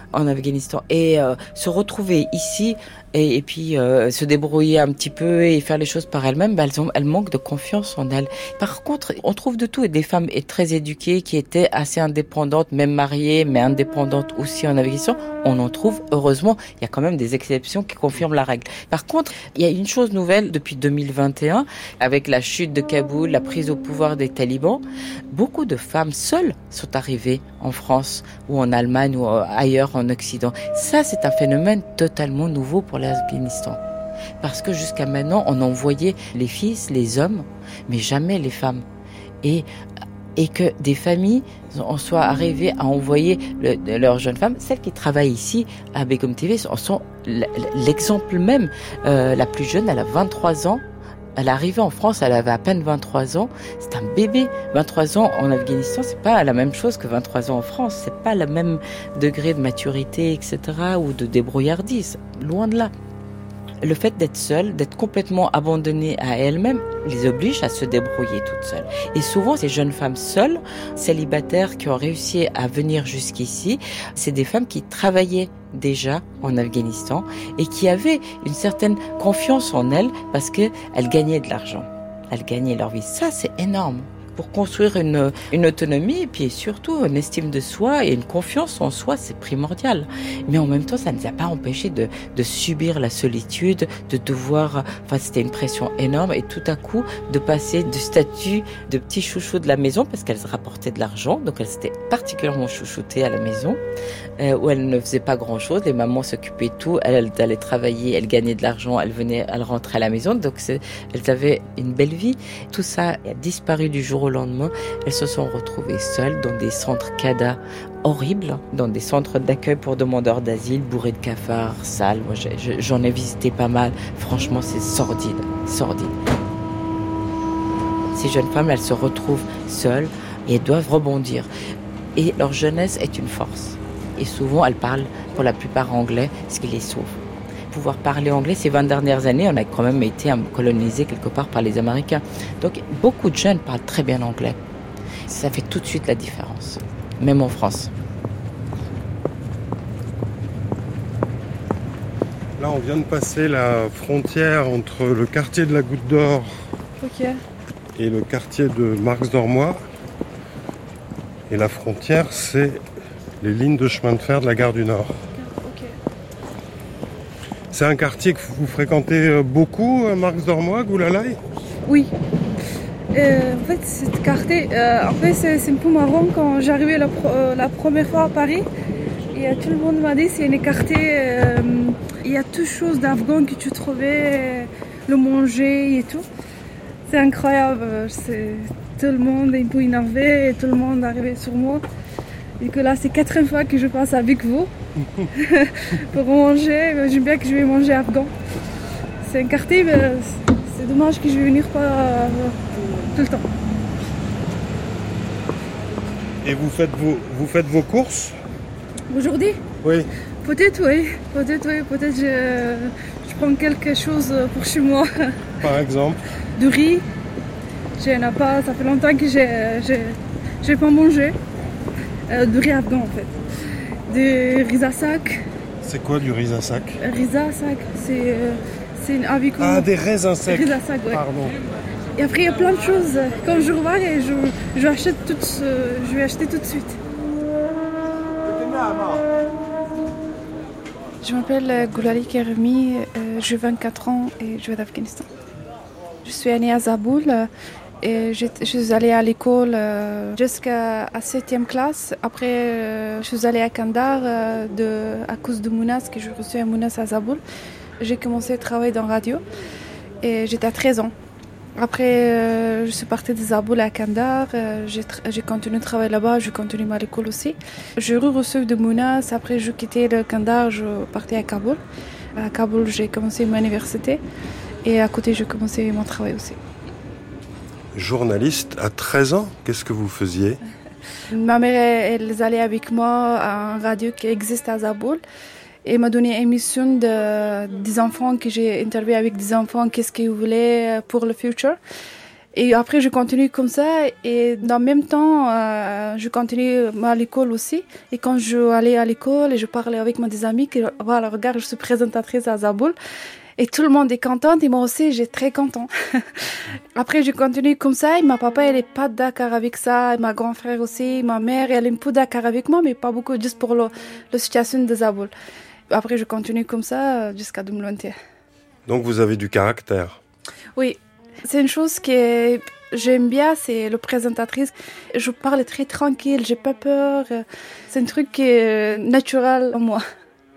F: en Afghanistan. Et euh, se retrouver ici et, et puis euh, se débrouiller un petit peu et faire les choses par elles-mêmes, bah, elles, ont, elles manquent de confiance en elles. Par contre, on trouve de tout, et des femmes très éduquées qui étaient assez indépendantes, même mariées, mais indépendantes aussi en Afghanistan. On en trouve, heureusement, il y a quand même des exceptions qui confirment la règle. Par contre, il y a une chose nouvelle depuis deux mille vingt et un, avec la chute de Kaboul, la prise au pouvoir des talibans. Beaucoup de femmes seules sont arrivées en France ou en Allemagne ou ailleurs en Occident. Ça, c'est un phénomène totalement nouveau pour l'Afghanistan. Parce que jusqu'à maintenant, on envoyait les fils, les hommes, mais jamais les femmes. Et, et que des familles en soient arrivées à envoyer le, leurs jeunes femmes, celles qui travaillent ici à Begum T V, sont l'exemple même. Euh, la plus jeune, elle a vingt-trois ans. Elle est arrivée en France, elle avait à peine vingt-trois ans. C'est un bébé. vingt-trois ans en Afghanistan, c'est pas la même chose que vingt-trois ans en France. C'est pas le même degré de maturité, et cetera, ou de débrouillardise. Loin de là. Le fait d'être seule, d'être complètement abandonnée à elle-même, les oblige à se débrouiller toutes seules. Et souvent, ces jeunes femmes seules, célibataires qui ont réussi à venir jusqu'ici, c'est des femmes qui travaillaient déjà en Afghanistan et qui avaient une certaine confiance en elles parce qu'elles gagnaient de l'argent. Elles gagnaient leur vie. Ça, c'est énorme. Pour construire une, une autonomie et puis surtout une estime de soi et une confiance en soi, c'est primordial. Mais en même temps, ça ne nous a pas empêché de, de subir la solitude, de devoir... Enfin, c'était une pression énorme et tout à coup, de passer du statut de petit chouchou de la maison parce qu'elles rapportaient de l'argent, donc elles étaient particulièrement chouchoutées à la maison, euh, où elles ne faisaient pas grand-chose, les mamans s'occupaient de tout, elles, elles allaient travailler, elles gagnaient de l'argent, elles venaient, elles rentraient à la maison, donc c'est, elles avaient une belle vie. Tout ça a disparu du jour au lendemain. Elles se sont retrouvées seules dans des centres C A D A horribles, dans des centres d'accueil pour demandeurs d'asile, bourrés de cafards, sales. Moi, j'ai, j'en ai visité pas mal. Franchement, c'est sordide, sordide. Ces jeunes femmes, elles se retrouvent seules et elles doivent rebondir. Et leur jeunesse est une force. Et souvent, elles parlent pour la plupart anglais, ce qui les sauve. Pouvoir parler anglais, ces vingt dernières années, on a quand même été colonisé quelque part par les Américains. Donc, beaucoup de jeunes parlent très bien anglais. Ça fait tout de suite la différence, même en France.
C: Là, on vient de passer la frontière entre le quartier de la Goutte d'Or
H: okay.
C: et le quartier de Marx-Dormois. Et la frontière, c'est les lignes de chemin de fer de la gare du Nord. C'est un quartier que vous fréquentez beaucoup, Marx-Dormois, Goulalai ?
H: Oui. Euh, en fait, ce quartier, euh, en fait, c'est, c'est un peu marrant. Quand j'arrivais la, pro, la première fois à Paris, et tout le monde m'a dit c'est un quartier, euh, il y a toutes choses d'Afghan que tu trouvais, le manger et tout. C'est incroyable. C'est, tout le monde est un peu énervé et tout le monde arrivait sur moi. Et que là, c'est la quatrième fois que je passe avec vous pour manger. J'aime bien que je vais manger afghan. C'est un quartier, mais c'est dommage que je vais venir pas euh, tout le temps.
C: Et vous faites vos, vous faites vos courses ?
H: Aujourd'hui ?
C: Oui.
H: Peut-être oui, peut-être oui, peut-être je, je prends quelque chose pour chez moi.
C: Par exemple ?
H: Du riz. Je n'ai pas, ça fait longtemps que j'ai, j'ai, j'ai pas mangé. Euh, du riz afghan en fait. Du riz à sac.
C: C'est quoi du riz à sac ?
H: Riz à sac, c'est, euh, c'est une haricot.
C: Ah, des raisins secs.
H: Riz à sac, ouais.
C: Pardon.
H: Et après il y a plein de choses. Quand je revois, je, je, achète tout, euh, je vais acheter tout de suite. Je m'appelle Goulalai Kerimi, euh, j'ai vingt-quatre ans et je viens d'Afghanistan. Je suis née à Zaboul. Et je, je suis allée à l'école euh, jusqu'à la septième classe. Après, euh, je suis allée à Kandahar euh, de, à cause de Mounas, que j'ai reçu un Mounas à Zaboul. J'ai commencé à travailler dans la radio et j'étais à treize ans. Après, euh, je suis partie de Zaboul à Kandahar. Euh, j'ai, tra- j'ai continué de travailler là-bas, j'ai continué à l'école aussi. J'ai reçu de Mounas. Après, je quittais le Kandahar, je partais à Kaboul. À Kaboul, j'ai commencé mon université et à côté, j'ai commencé mon travail aussi.
C: Journaliste à treize ans, qu'est-ce que vous faisiez ?
H: Ma mère, elle allait avec moi à une radio qui existe à Zaboul et m'a donné une émission de, des enfants que j'ai interviewé avec des enfants, qu'est-ce qu'ils voulaient pour le futur. Et après, je continue comme ça. Et dans le même temps, euh, je continue à l'école aussi. Et quand je allais à l'école et je parlais avec mes amis, que, voilà, regarde, je suis présentatrice à Zaboul. Et tout le monde est content. Et moi aussi, j'ai très content. Après, je continue comme ça. Et ma papa, elle est pas d'accord avec ça. Et ma grand frère aussi. Ma mère, elle est un peu d'accord avec moi, mais pas beaucoup, juste pour le, la situation de Zaboul. Après, je continue comme ça jusqu'à deux mille vingt et un.
C: Donc, vous avez du caractère.
H: Oui. C'est une chose que j'aime bien, c'est la présentatrice. Je parle très tranquille, j'ai pas peur. C'est un truc qui est naturel en moi.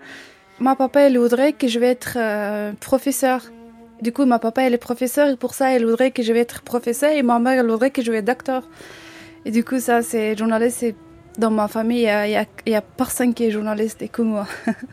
H: Ma papa, elle voudrait que je vais être euh, professeur. Du coup, ma papa, elle est professeur et pour ça, elle voudrait que je vais être professeur. Et ma mère, elle voudrait que je vais être docteur. Et du coup, ça, c'est journaliste. Et dans ma famille, il y a, il y a, il y a personne qui est journaliste et que moi.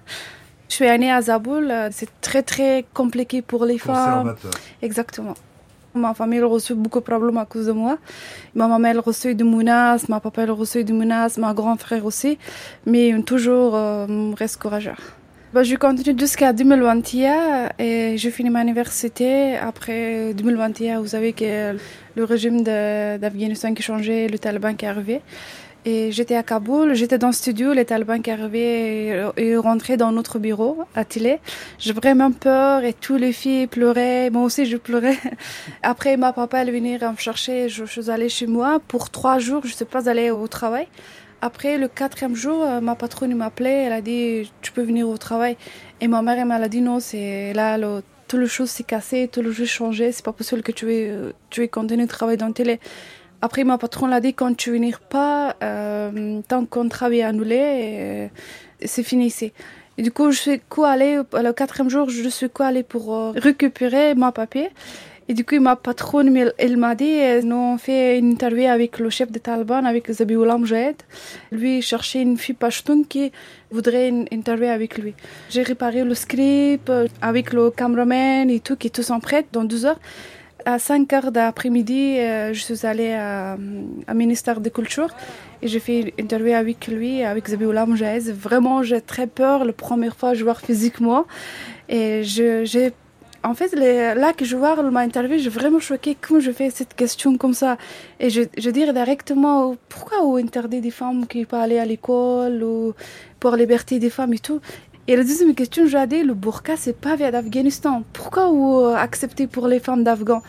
H: Je suis née à Zaboul. C'est très, très compliqué pour les femmes. Exactement. Ma famille a reçu beaucoup de problèmes à cause de moi. Ma maman a reçu des menaces, ma papa a reçu des menaces, ma grand frère aussi. Mais toujours euh, reste courageux. Bah, je continue jusqu'à deux mille vingt et un et je finis ma université. Après deux mille vingt et un, vous savez que le régime de, d'Afghanistan qui a changé, le Taliban qui est arrivé. Et j'étais à Kaboul, j'étais dans le studio, les talibans qui arrivaient et, et rentraient dans notre bureau à Télé. J'ai vraiment peur et toutes les filles pleuraient, moi aussi je pleurais. Après ma papa elle venait me chercher, je, je suis allée chez moi pour trois jours, je ne suis pas allée au travail. Après le quatrième jour, ma patronne m'appelait, elle a dit tu peux venir au travail. Et ma mère elle m'a dit non, c'est là le, toutes les choses s'est cassé, tout le jeu changé, c'est pas possible que tu aies, tu aies continué de travailler dans la télé. Après, ma patronne l'a dit, quand tu ne viens pas, euh, tant qu'on travaille annulé, c'est fini ici. Et du coup, je suis quoi allée, le quatrième jour, je suis quoi allée pour euh, récupérer mon papier. Et du coup, ma patronne, elle m'a dit, nous on fait une interview avec le chef des Taliban, avec Zabiullah Mujahid. Lui, il cherchait une fille pashtoun qui voudrait une interview avec lui. J'ai réparé le script avec le cameraman et tout, qui est tous en prêt dans deux heures. À cinq heures d'après-midi, euh, je suis allée à, à ministère de Culture et j'ai fait une interview avec lui, avec Zabiullah Mujahid. Vraiment, j'ai très peur. La première fois, je vois physiquement. Et je, j'ai, en fait, les, là que je vois ma interview, j'ai vraiment choquée comment je fais cette question comme ça. Et je, je dirais directement, pourquoi on interdit des femmes qui ne peuvent pas aller à l'école ou pour la liberté des femmes et tout. Et la deuxième question, j'ai dit, le burqa, c'est pas via d'Afghanistan. Pourquoi vous acceptez pour les femmes d'Afghan?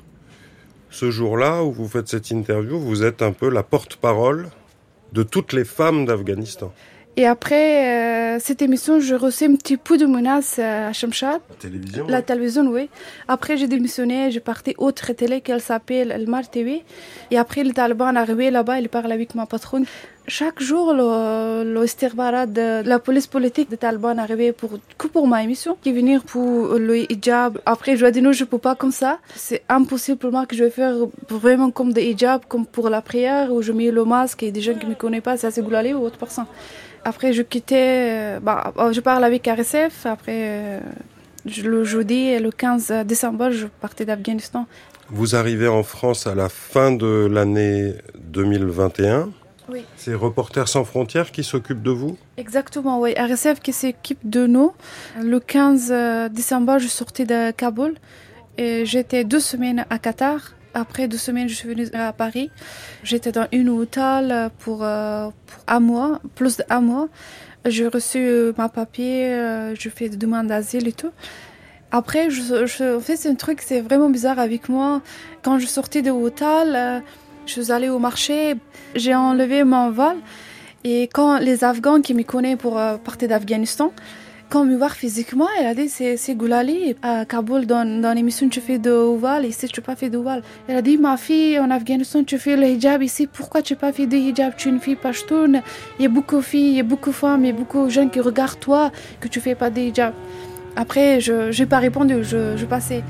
C: Ce jour-là où vous faites cette interview, vous êtes un peu la porte-parole de toutes les femmes d'Afghanistan.
H: Et après euh, cette émission, je reçois un petit peu de menaces à Shamshad.
C: La télévision
H: La
C: oui.
H: télévision, oui. Après, j'ai démissionné, j'ai parti autre télé qu'elle s'appelle El Mar T V. Et après, le Taliban est arrivé là-bas, il parle avec ma patronne. Chaque jour, le, le istirbarat de la police politique des Taliban est arrivé pour, que pour ma émission, qui venir pour le hijab. Après, je lui ai dit non, je ne peux pas comme ça. C'est impossible pour moi que je vais faire vraiment comme des hijabs, comme pour la prière, où je mets le masque et des gens qui ne me connaissent pas, c'est Goulali ou autre personne. Après, je quittais, bah, je parle avec R S F. Après, le jeudi, le quinze décembre, je partais d'Afghanistan.
C: Vous arrivez en France à la fin de l'année deux mille vingt et un.
H: Oui.
C: C'est Reporters sans frontières qui s'occupe de vous?
H: Exactement, oui. R S F qui s'occupe de nous. Le quinze décembre, je sortais de Kaboul. Et j'étais deux semaines à Qatar. Après deux semaines, je suis venue à Paris. J'étais dans une hôtel pour, euh, pour un mois, plus d'un mois. J'ai reçu ma papier, euh, je fais des demandes d'asile et tout. Après, je, je, en fait, c'est un truc, c'est vraiment bizarre avec moi. Quand je sortais de l'hôtel, euh, je suis allée au marché, j'ai enlevé mon vol. Et quand les Afghans qui me connaissent pour euh, partir d'Afghanistan, quand me voir physiquement, elle a dit c'est, c'est Goulali à Kaboul, dans, dans l'émission tu fais de voile, ici tu n'as pas fait de voile. Elle a dit ma fille en Afghanistan tu fais le hijab ici, pourquoi tu n'as pas fait de hijab, tu es une fille pashtoune, il y a beaucoup de filles, il y a beaucoup de femmes, il y a beaucoup de gens qui regardent toi que tu ne fais pas de hijab. Après je n'ai pas répondu, je, je passais.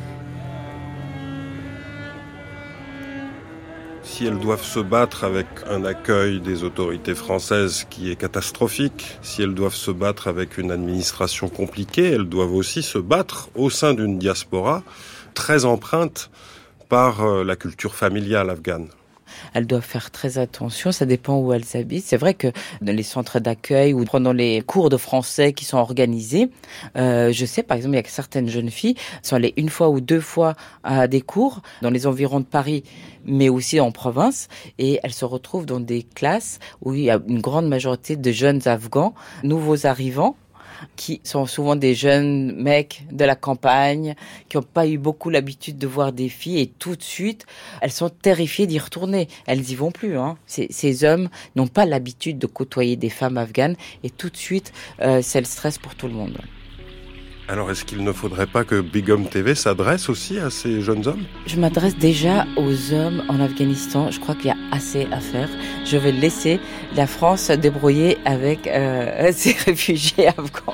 C: Si elles doivent se battre avec un accueil des autorités françaises qui est catastrophique, si elles doivent se battre avec une administration compliquée, elles doivent aussi se battre au sein d'une diaspora très empreinte par la culture familiale afghane.
F: elles doivent faire très attention. Ça dépend où elles habitent. C'est vrai que dans les centres d'accueil ou pendant les cours de français qui sont organisés, euh, je sais par exemple, il y a certaines jeunes filles qui sont allées une fois ou deux fois à des cours dans les environs de Paris, mais aussi en province, et elles se retrouvent dans des classes où il y a une grande majorité de jeunes Afghans, nouveaux arrivants, qui sont souvent des jeunes mecs de la campagne, qui n'ont pas eu beaucoup l'habitude de voir des filles, et tout de suite, elles sont terrifiées d'y retourner. Elles n'y vont plus. Hein. Ces, ces hommes n'ont pas l'habitude de côtoyer des femmes afghanes, et tout de suite, euh, c'est le stress pour tout le monde.
C: Alors, est-ce qu'il ne faudrait pas que Big Homme T V s'adresse aussi à ces jeunes hommes ?
F: Je m'adresse déjà aux hommes en Afghanistan. Je crois qu'il y a assez à faire. Je vais laisser la France se débrouiller avec euh, ces réfugiés afghans.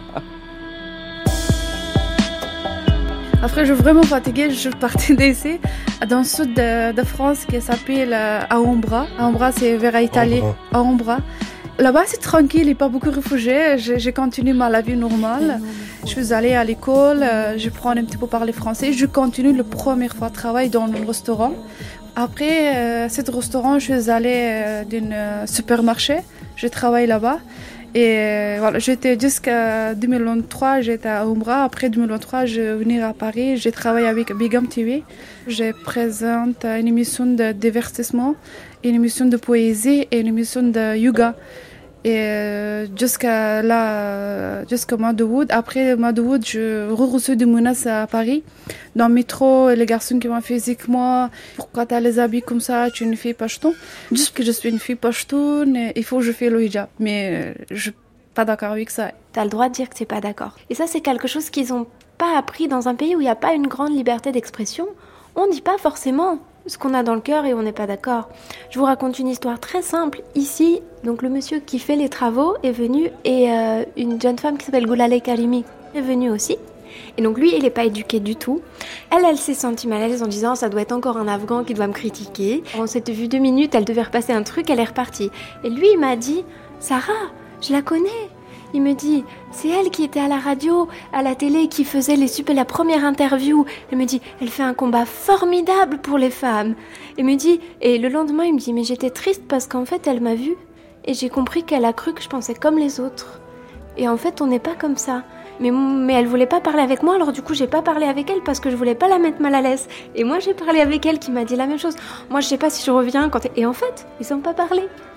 H: Après, je suis vraiment fatiguée. Je suis partie d'ici, dans le sud de, de France, qui s'appelle Aombra. Aombra, c'est vers l'Italie. Aombra. Là-bas, c'est tranquille, il n'y a pas beaucoup de réfugiés. J'ai, j'ai continué ma vie normale. Je suis allée à l'école, je prends un petit peu parler français. Je continue la première fois à travailler dans un restaurant. Après euh, ce restaurant, je suis allée euh, d'un supermarché. Je travaille là-bas. Et euh, voilà, j'étais jusqu'à deux mille vingt-trois, j'étais à Ombra. Après deux mille vingt-trois, je suis venue à Paris. J'ai travaillé avec Big Homme T V. Je présente une émission de divertissement, une émission de poésie et une émission de yoga. Et euh, jusqu'à là, jusqu'au mois de août. Après le mois de août, je reçois des menaces à Paris. Dans le métro, les garçons qui m'ont fait physiquement, pourquoi tu as les habits comme ça, tu es une fille pachtoune. Juste que je suis une fille pachtoune, il faut que je fasse le hijab. Mais je suis pas d'accord avec ça.
A: Tu as le droit de dire que tu n'es pas d'accord. Et ça, c'est quelque chose qu'ils n'ont pas appris dans un pays où il n'y a pas une grande liberté d'expression. On ne dit pas forcément ce qu'on a dans le cœur et on n'est pas d'accord. Je vous raconte une histoire très simple. Ici, donc le monsieur qui fait les travaux est venu et euh, une jeune femme qui s'appelle Goulaleh Karimi est venue aussi. Et donc lui, il n'est pas éduqué du tout. Elle, elle s'est sentie mal à l'aise en disant « ça doit être encore un Afghan qui doit me critiquer ». On s'était vu deux minutes, elle devait repasser un truc, elle est repartie. Et lui, il m'a dit « Sarah, je la connais ». Il me dit, c'est elle qui était à la radio, à la télé, qui faisait les super, la première interview. Elle me dit, elle fait un combat formidable pour les femmes. Il me dit, et le lendemain, il me dit, mais j'étais triste parce qu'en fait, elle m'a vue et j'ai compris qu'elle a cru que je pensais comme les autres. Et en fait, on n'est pas comme ça. Mais, mais elle voulait pas parler avec moi, alors du coup, j'ai pas parlé avec elle parce que je voulais pas la mettre mal à l'aise. Et moi, j'ai parlé avec elle qui m'a dit la même chose. Moi, je sais pas si je reviens quand... Et en fait, ils ont pas parlé.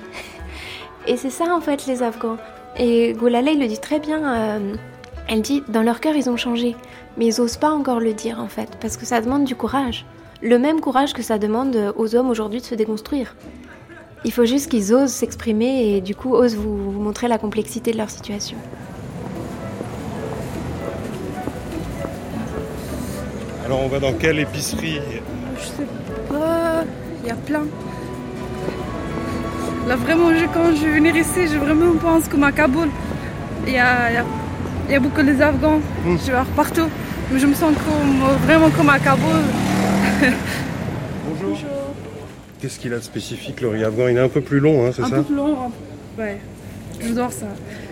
A: Et c'est ça, en fait, les Afghans. Et Goulaleh, il le dit très bien, euh, elle dit, dans leur cœur, ils ont changé. Mais ils osent pas encore le dire, en fait, parce que ça demande du courage. Le même courage que ça demande aux hommes aujourd'hui de se déconstruire. Il faut juste qu'ils osent s'exprimer et du coup, osent vous, vous montrer la complexité de leur situation.
C: Alors, on va dans quelle épicerie ?
H: Je sais pas, il y a plein. Là, vraiment, je, quand je vais venir ici, je vraiment pense comme à Kaboul. Il y a, il y a, il y a beaucoup des Afghans, mmh. Je vais partout. Mais je me sens comme, vraiment comme à Kaboul.
C: Bonjour. Bonjour. Qu'est-ce qu'il a de spécifique, le riz afghan ? Il est un peu plus long, hein, c'est
H: un
C: ça ?
H: Un peu plus long, ouais. J'adore ça.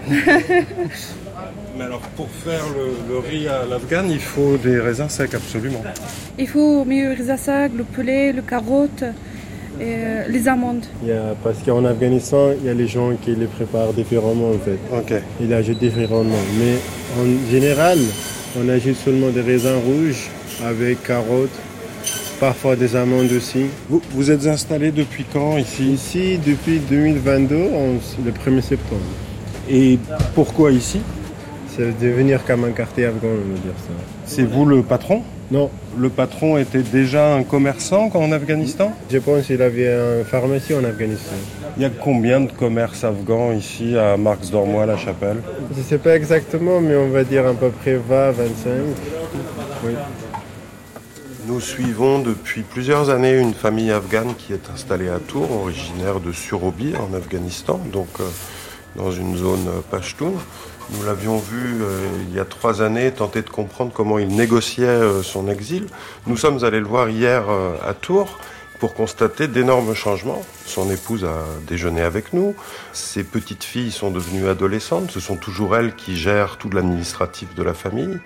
C: Mais alors, pour faire le, le riz à l'afghane, il faut des raisins secs, absolument.
H: Il faut mieux le raisin sec, le poulet, le carotte. Et les amandes.
I: Il y a, parce qu'en Afghanistan, il y a les gens qui les préparent différemment en fait.
C: Ok.
I: Ils ajoutent différemment. Mais en général, on ajoute seulement des raisins rouges avec carottes, parfois des amandes aussi.
C: Vous, vous êtes installé depuis quand ici ?
I: Ici, depuis deux mille vingt-deux, en, le premier septembre.
C: Et pourquoi ici ?
I: C'est devenir comme un quartier afghan, on va dire ça.
C: C'est vous le patron ?
I: Non.
C: Le patron était déjà un commerçant en Afghanistan ?
I: Je pense qu'il avait une pharmacie en Afghanistan.
C: Il y a combien de commerces afghans ici à Marx d'Ormois, La Chapelle ?
I: Je ne sais pas exactement, mais on va dire à peu près vingt, vingt-cinq. Oui.
C: Nous suivons depuis plusieurs années une famille afghane qui est installée à Tours, originaire de Surobi en Afghanistan, donc euh, dans une zone pachtoune. Nous l'avions vu euh, il y a trois années tenter de comprendre comment il négociait euh, son exil. Nous sommes allés le voir hier euh, à Tours pour constater d'énormes changements. Son épouse a déjeuné avec nous. Ses petites filles sont devenues adolescentes. Ce sont toujours elles qui gèrent tout l'administratif de la famille.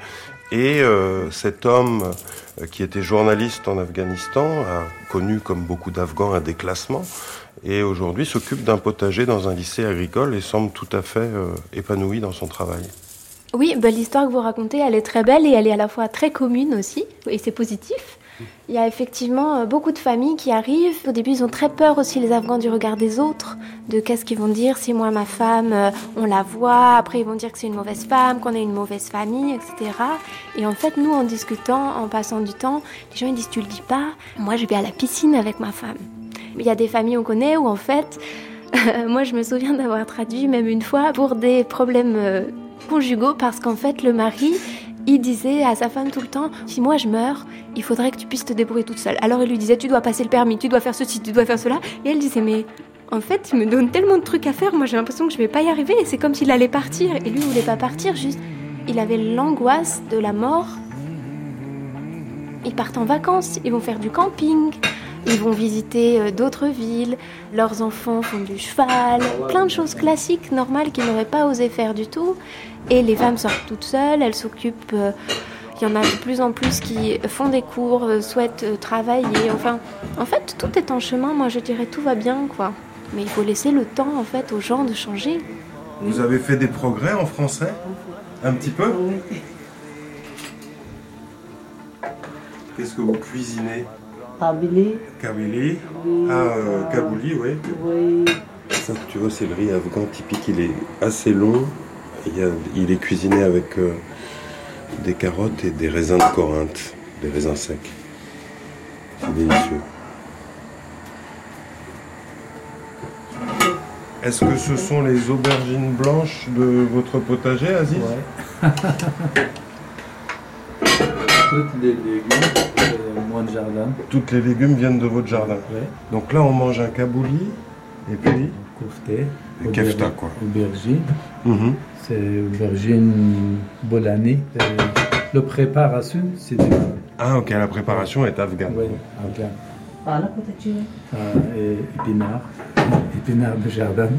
C: Et euh, cet homme euh, qui était journaliste en Afghanistan a connu, comme beaucoup d'Afghans, un déclassement et aujourd'hui s'occupe d'un potager dans un lycée agricole et semble tout à fait euh, épanoui dans son travail.
A: Oui, bah, l'histoire que vous racontez, elle est très belle et elle est à la fois très commune aussi, et c'est positif. Il y a effectivement beaucoup de familles qui arrivent. Au début, ils ont très peur aussi, les Afghans, du regard des autres, de qu'est-ce qu'ils vont dire si moi, ma femme, on la voit. Après, ils vont dire que c'est une mauvaise femme, qu'on est une mauvaise famille, et cetera. Et en fait, nous, en discutant, en passant du temps, les gens ils disent, tu le dis pas, moi, je vais à la piscine avec ma femme. Il y a des familles, on connaît, où en fait, euh, moi, je me souviens d'avoir traduit même une fois pour des problèmes euh, conjugaux, parce qu'en fait, le mari... il disait à sa femme tout le temps, si moi je meurs, il faudrait que tu puisses te débrouiller toute seule. Alors il lui disait, tu dois passer le permis, tu dois faire ceci, tu dois faire cela. Et elle disait, mais en fait, il me donne tellement de trucs à faire, moi j'ai l'impression que je vais pas y arriver. Et c'est comme s'il allait partir. Et lui, il voulait pas partir, juste, il avait l'angoisse de la mort. Ils partent en vacances, ils vont faire du camping, ils vont visiter d'autres villes, leurs enfants font du cheval, plein de choses classiques, normales, qu'ils n'auraient pas osé faire du tout. Et les femmes sortent toutes seules, elles s'occupent, il euh, y en a de plus en plus qui font des cours, euh, souhaitent euh, travailler, enfin, en fait, tout est en chemin, moi je dirais tout va bien, quoi. Mais il faut laisser le temps, en fait, aux gens de changer.
C: Vous avez fait des progrès en français ? Un petit peu ? Qu'est-ce que vous cuisinez ?
J: Kabylie.
C: Kabylie. Oui. Ah, euh, Kabouli, oui.
J: Oui.
C: Ça, tu vois, c'est le riz afghan typique, il est assez long. Il, y a, il est cuisiné avec euh, des carottes et des raisins de Corinthe, des raisins secs. C'est délicieux. Est-ce que ce sont les aubergines blanches de votre potager, Aziz ?
K: Ouais. Toutes les légumes de mon jardin.
C: Toutes les légumes viennent de votre jardin.
K: Oui.
C: Donc là, on mange un kabouli et puis...
K: Kofté.
C: Et kefta, quoi.
K: Aubergine.
C: Mm-hmm.
K: C'est aubergine bolani. Le préparation, c'est du...
C: Ah, ok, la préparation est afghane.
K: Oui, afghane. Ah, et épinards. Épinards de jardin.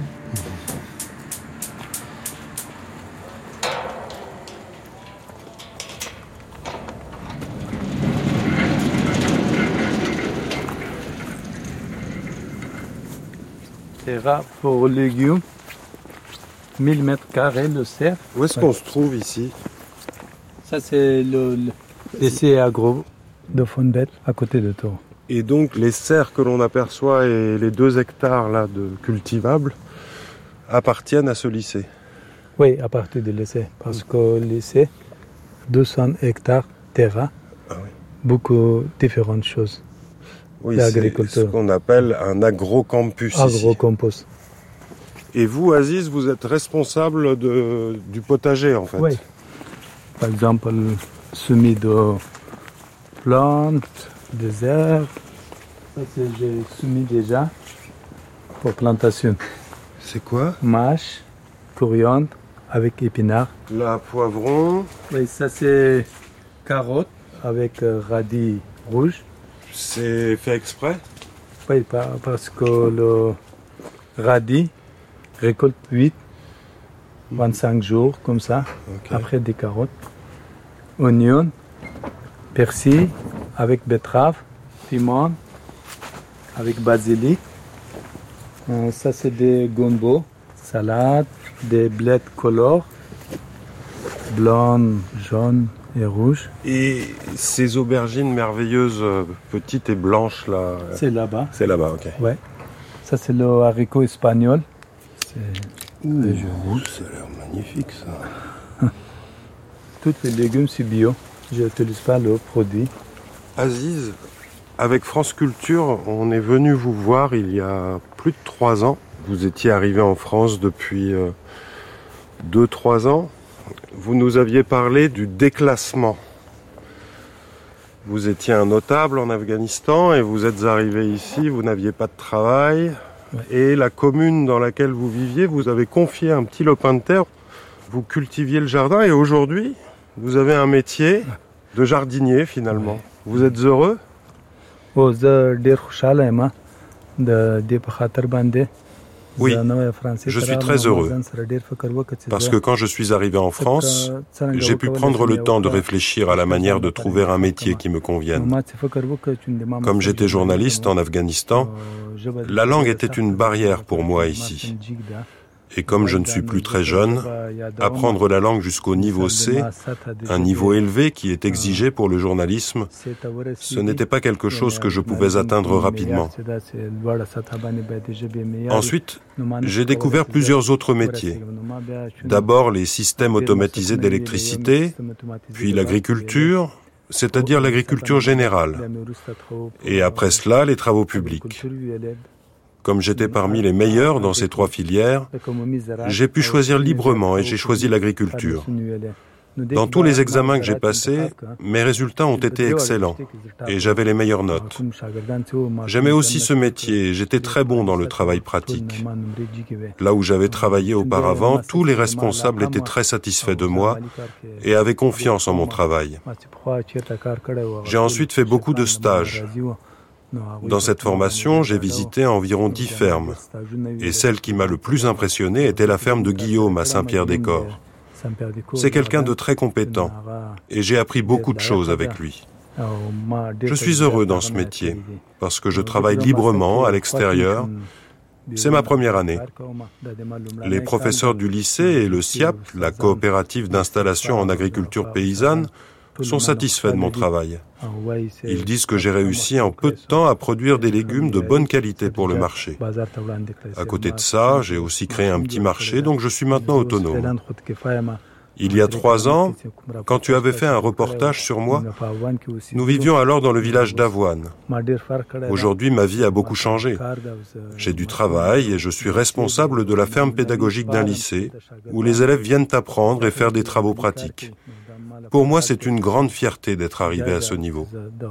K: Terra pour légumes. mille mètres carrés le cerf.
C: Où est-ce qu'on se trouve ici ?
K: Ça, c'est le, le lycée agro de Fonbet, à côté de toi.
C: Et donc, les serres que l'on aperçoit et les deux hectares là, de cultivables appartiennent à ce lycée ?
K: Oui, à partir du lycée. Parce que le lycée, deux cents hectares terrain,
C: ah oui.
K: Beaucoup de différentes choses.
C: Oui, c'est ce qu'on appelle un agrocampus.
K: Agrocampus.
C: Et vous, Aziz, vous êtes responsable de, du potager, en fait.
K: Oui. Par exemple, semis de plantes, des herbes. Ça, c'est, j'ai semé déjà pour plantation.
C: C'est quoi ?
K: Mâche, coriandre avec épinards.
C: La poivron.
K: Oui, ça, c'est carottes avec radis rouge.
C: C'est fait exprès ?
K: Oui, parce que le radis récolte huit, vingt-cinq jours, comme ça, okay. Après des carottes, oignons, persil, avec betterave, piment, avec basilic. Euh, ça, c'est des gombo, salade, des blettes color, blanc, jaune et rouge.
C: Et ces aubergines merveilleuses, petites et blanches, là...
K: C'est là-bas.
C: C'est là-bas, ok.
K: Ouais. Ça, c'est le haricot espagnol.
C: C'est Ouh, ça a l'air magnifique, ça.
K: Tous les légumes, c'est bio. Je n'utilise pas le produit.
C: Aziz, avec France Culture, on est venu vous voir il y a plus de trois ans. Vous étiez arrivé en France depuis euh, deux, trois ans. Vous nous aviez parlé du déclassement. Vous étiez un notable en Afghanistan et vous êtes arrivé ici, vous n'aviez pas de travail. Ouais. Et la commune dans laquelle vous viviez, vous avez confié un petit lopin de terre. Vous cultiviez le jardin et aujourd'hui, vous avez un métier de jardinier finalement. Ouais. Vous êtes heureux ? Oui, je suis très heureux, parce que quand je suis arrivé en France, j'ai pu prendre le temps de réfléchir à la manière de trouver un métier qui me convienne. Comme j'étais journaliste en Afghanistan, la langue était une barrière pour moi ici. Et comme je ne suis plus très jeune, apprendre la langue jusqu'au niveau C, un niveau élevé qui est exigé pour le journalisme, ce n'était pas quelque chose que je pouvais atteindre rapidement. Ensuite, j'ai découvert plusieurs autres métiers. D'abord les systèmes automatisés d'électricité, puis l'agriculture, c'est-à-dire l'agriculture générale, et après cela les travaux publics. Comme j'étais parmi les meilleurs dans ces trois filières, j'ai pu choisir librement et j'ai choisi l'agriculture. Dans tous les examens que j'ai passés, mes résultats ont été excellents et j'avais les meilleures notes. J'aimais aussi ce métier et j'étais très bon dans le travail pratique. Là où j'avais travaillé auparavant, tous les responsables étaient très satisfaits de moi et avaient confiance en mon travail. J'ai ensuite fait beaucoup de stages. Dans cette formation, j'ai visité environ dix fermes. Et celle qui m'a le plus impressionné était la ferme de Guillaume à Saint-Pierre-des-Corps. C'est quelqu'un de très compétent et j'ai appris beaucoup de choses avec lui. Je suis heureux dans ce métier parce que je travaille librement à l'extérieur. C'est ma première année. Les professeurs du lycée et le S I A P, la coopérative d'installation en agriculture paysanne, sont satisfaits de mon travail. Ils disent que j'ai réussi en peu de temps à produire des légumes de bonne qualité pour le marché. À côté de ça, j'ai aussi créé un petit marché, donc je suis maintenant autonome. Il y a trois ans, quand tu avais fait un reportage sur moi, nous vivions alors dans le village d'Avoine. Aujourd'hui, ma vie a beaucoup changé. J'ai du travail et je suis responsable de la ferme pédagogique d'un lycée où les élèves viennent apprendre et faire des travaux pratiques. Pour moi, c'est une grande fierté d'être arrivé à ce niveau.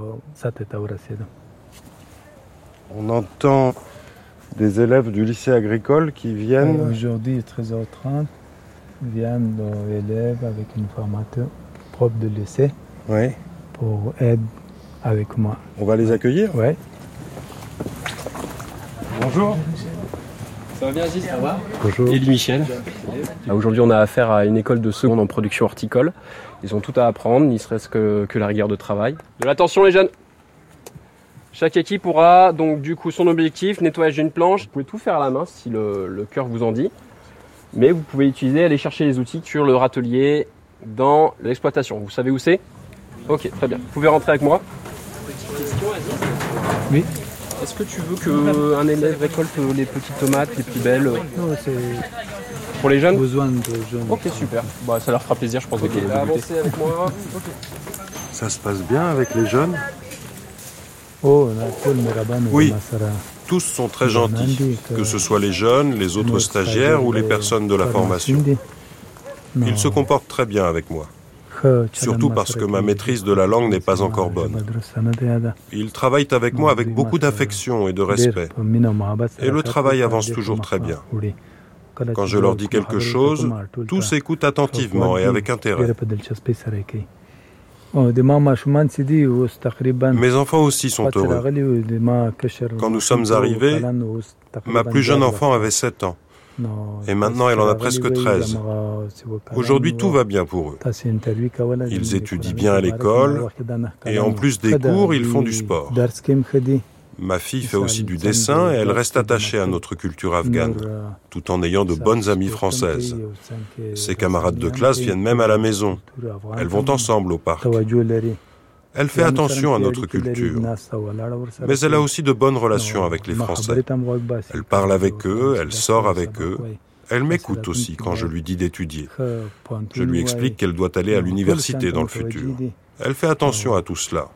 C: On entend des élèves du lycée agricole qui viennent...
K: Aujourd'hui, treize heures trente, viennent des élèves avec une formateur propre de lycée
C: oui.
K: pour aider avec moi.
C: On va les accueillir ?
K: Oui.
J: Bonjour. Ça va bien, Aziz ?
K: Ça va ? Bonjour.
J: Élie Michel. Aujourd'hui, on a affaire à une école de seconde en production horticole. Ils ont tout à apprendre, n'y serait-ce que, que la rigueur de travail. De l'attention, les jeunes. Chaque équipe aura donc du coup son objectif, nettoyage d'une planche. Vous pouvez tout faire à la main si le, le cœur vous en dit. Mais vous pouvez utiliser, aller chercher les outils sur le râtelier dans l'exploitation. Vous savez où c'est ? Ok, très bien. Vous pouvez rentrer avec moi. Petite question, Aziz.
K: Oui.
J: Est-ce que tu veux qu'un élève récolte les petites tomates, les plus belles ?
K: Non, c'est...
J: Pour les jeunes ?
K: Besoin de jeunes.
J: Ok, super. Bah, ça leur fera plaisir, je pense. Ok, avancez avec moi. Okay.
C: Ça se passe bien avec les jeunes ?
K: Oh,
C: oui, tous sont très gentils, que ce soit les jeunes, les autres stagiaires ou les personnes de la formation. Ils se comportent très bien avec moi. Surtout parce que ma maîtrise de la langue n'est pas encore bonne. Ils travaillent avec moi avec beaucoup d'affection et de respect. Et le travail avance toujours très bien. Quand je leur dis quelque chose, tous écoutent attentivement et avec intérêt. Mes enfants aussi sont heureux. Quand nous sommes arrivés, ma plus jeune enfant avait sept ans. Et maintenant, elle en a presque treize. Aujourd'hui, tout va bien pour eux. Ils étudient bien à l'école et en plus des cours, ils font du sport. Ma fille fait aussi du dessin et elle reste attachée à notre culture afghane, tout en ayant de bonnes amies françaises. Ses camarades de classe viennent même à la maison. Elles vont ensemble au parc. Elle fait attention à notre culture, mais elle a aussi de bonnes relations avec les Français. Elle parle avec eux, elle sort avec eux. Elle m'écoute aussi quand je lui dis d'étudier. Je lui explique qu'elle doit aller à l'université dans le futur. Elle fait attention à tout cela.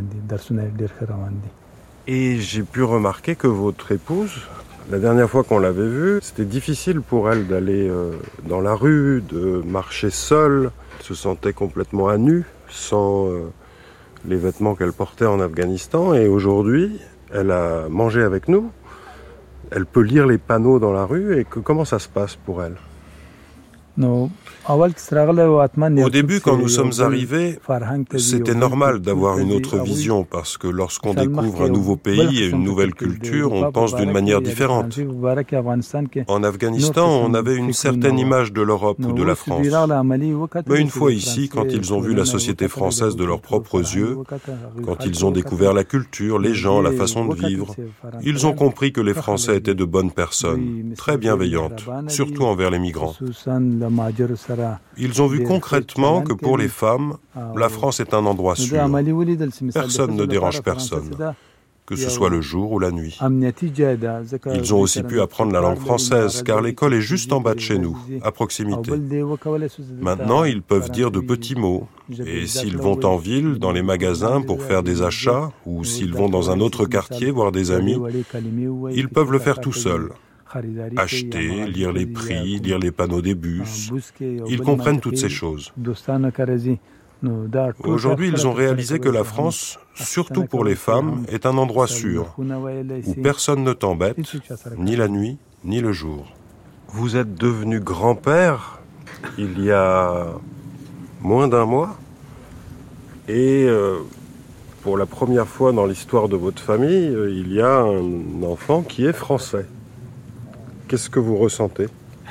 C: Et j'ai pu remarquer que votre épouse, la dernière fois qu'on l'avait vue, c'était difficile pour elle d'aller euh, dans la rue, de marcher seule. Elle se sentait complètement à nu, sans euh, les vêtements qu'elle portait en Afghanistan. Et aujourd'hui, elle a mangé avec nous. Elle peut lire les panneaux dans la rue. Et que, comment ça se passe pour elle ? Au début, quand nous sommes arrivés, c'était normal d'avoir une autre vision parce que lorsqu'on découvre un nouveau pays et une nouvelle culture, on pense d'une manière différente. En Afghanistan, on avait une certaine image de l'Europe ou de la France. Mais une fois ici, quand ils ont vu la société française de leurs propres yeux, quand ils ont découvert la culture, les gens, la façon de vivre, ils ont compris que les Français étaient de bonnes personnes, très bienveillantes, surtout envers les migrants. Ils ont vu concrètement que pour les femmes, la France est un endroit sûr. Personne ne dérange personne, que ce soit le jour ou la nuit. Ils ont aussi pu apprendre la langue française, car l'école est juste en bas de chez nous, à proximité. Maintenant, ils peuvent dire de petits mots, et s'ils vont en ville, dans les magasins pour faire des achats, ou s'ils vont dans un autre quartier voir des amis, ils peuvent le faire tout seuls. Acheter, lire les prix, lire les panneaux des bus. Ils comprennent toutes ces choses. Aujourd'hui, ils ont réalisé que la France, surtout pour les femmes, est un endroit sûr, où personne ne t'embête, ni la nuit, ni le jour. Vous êtes devenu grand-père il y a moins d'un mois, et euh, pour la première fois dans l'histoire de votre famille, il y a un enfant qui est français. Qu'est-ce que vous ressentez ?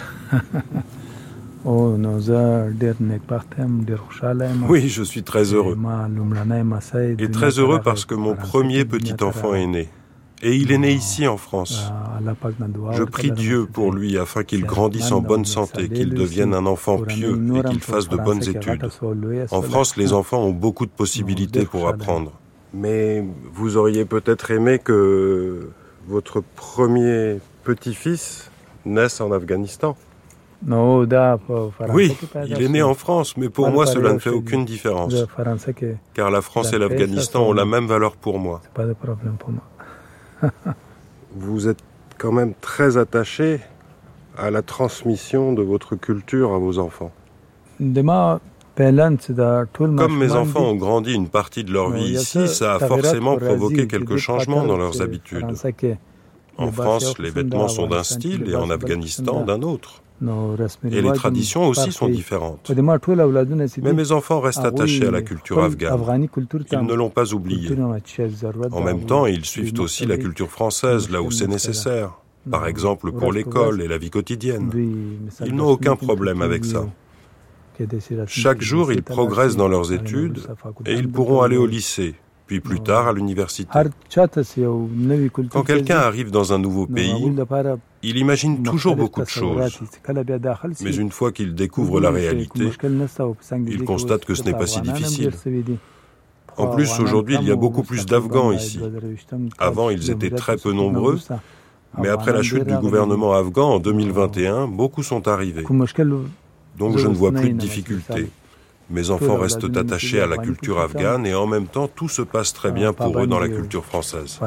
C: Oui, je suis très heureux. Et très heureux parce que mon premier petit enfant est né. Et il est né ici en France. Je prie Dieu pour lui afin qu'il grandisse en bonne santé, qu'il devienne un enfant pieux et qu'il fasse de bonnes études. En France, les enfants ont beaucoup de possibilités pour apprendre. Mais vous auriez peut-être aimé que votre premier petit-fils naisse en Afghanistan. Oui, il est né en France, mais pour moi cela ne fait aucune différence. Car la France et l'Afghanistan ont la même valeur pour moi. Vous êtes quand même très attaché à la transmission de votre culture à vos enfants. Comme mes enfants ont grandi une partie de leur vie ici, ça a forcément provoqué quelques changements dans leurs habitudes. En France, les vêtements sont d'un style et en Afghanistan d'un autre. Et les traditions aussi sont différentes. Mais mes enfants restent attachés à la culture afghane. Ils ne l'ont pas oubliée. En même temps, ils suivent aussi la culture française là où c'est nécessaire. Par exemple pour l'école et la vie quotidienne. Ils n'ont aucun problème avec ça. Chaque jour, ils progressent dans leurs études et ils pourront aller au lycée, puis plus tard à l'université. Quand quelqu'un arrive dans un nouveau pays, il imagine toujours beaucoup de choses. Mais une fois qu'il découvre la réalité, il constate que ce n'est pas si difficile. En plus, aujourd'hui, il y a beaucoup plus d'Afghans ici. Avant, ils étaient très peu nombreux, mais après la chute du gouvernement afghan en deux mille vingt et un, beaucoup sont arrivés. Donc je ne vois plus de difficultés. Mes enfants restent attachés à la culture afghane et en même temps, tout se passe très bien pour eux dans la culture française.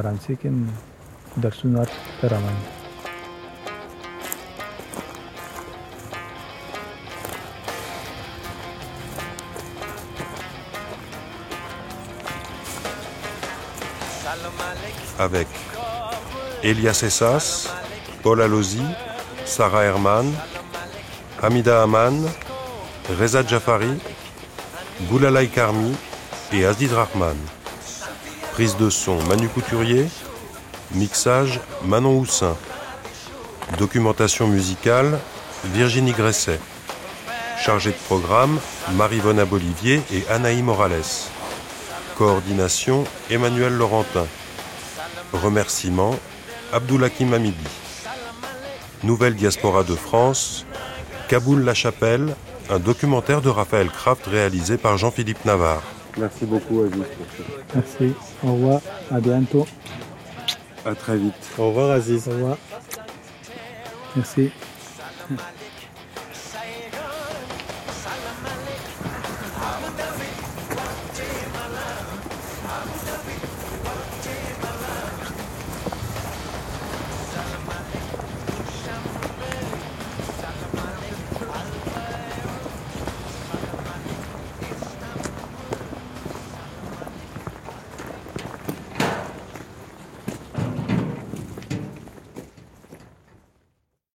C: Avec Elias Essas, Paul Alozi, Sarah Herman, Hamida Aman, Reza Jafari, Goulalai Karmi et Aziz Rahman. Prise de son Manu Couturier, mixage Manon Houssin. Documentation musicale Virginie Gresset. Chargée de programme Marie-Vonne Bolivier et Anaï Morales. Coordination Emmanuel Laurentin. Remerciements Abdoulakim Hamidi. Nouvelle diaspora de France, Kaboul-La Chapelle, un documentaire de Raphaël Kraft réalisé par Jean-Philippe Navarre. Merci beaucoup Aziz.
K: Merci, au revoir, à bientôt.
C: À très vite. Au revoir Aziz.
K: Au revoir. Merci.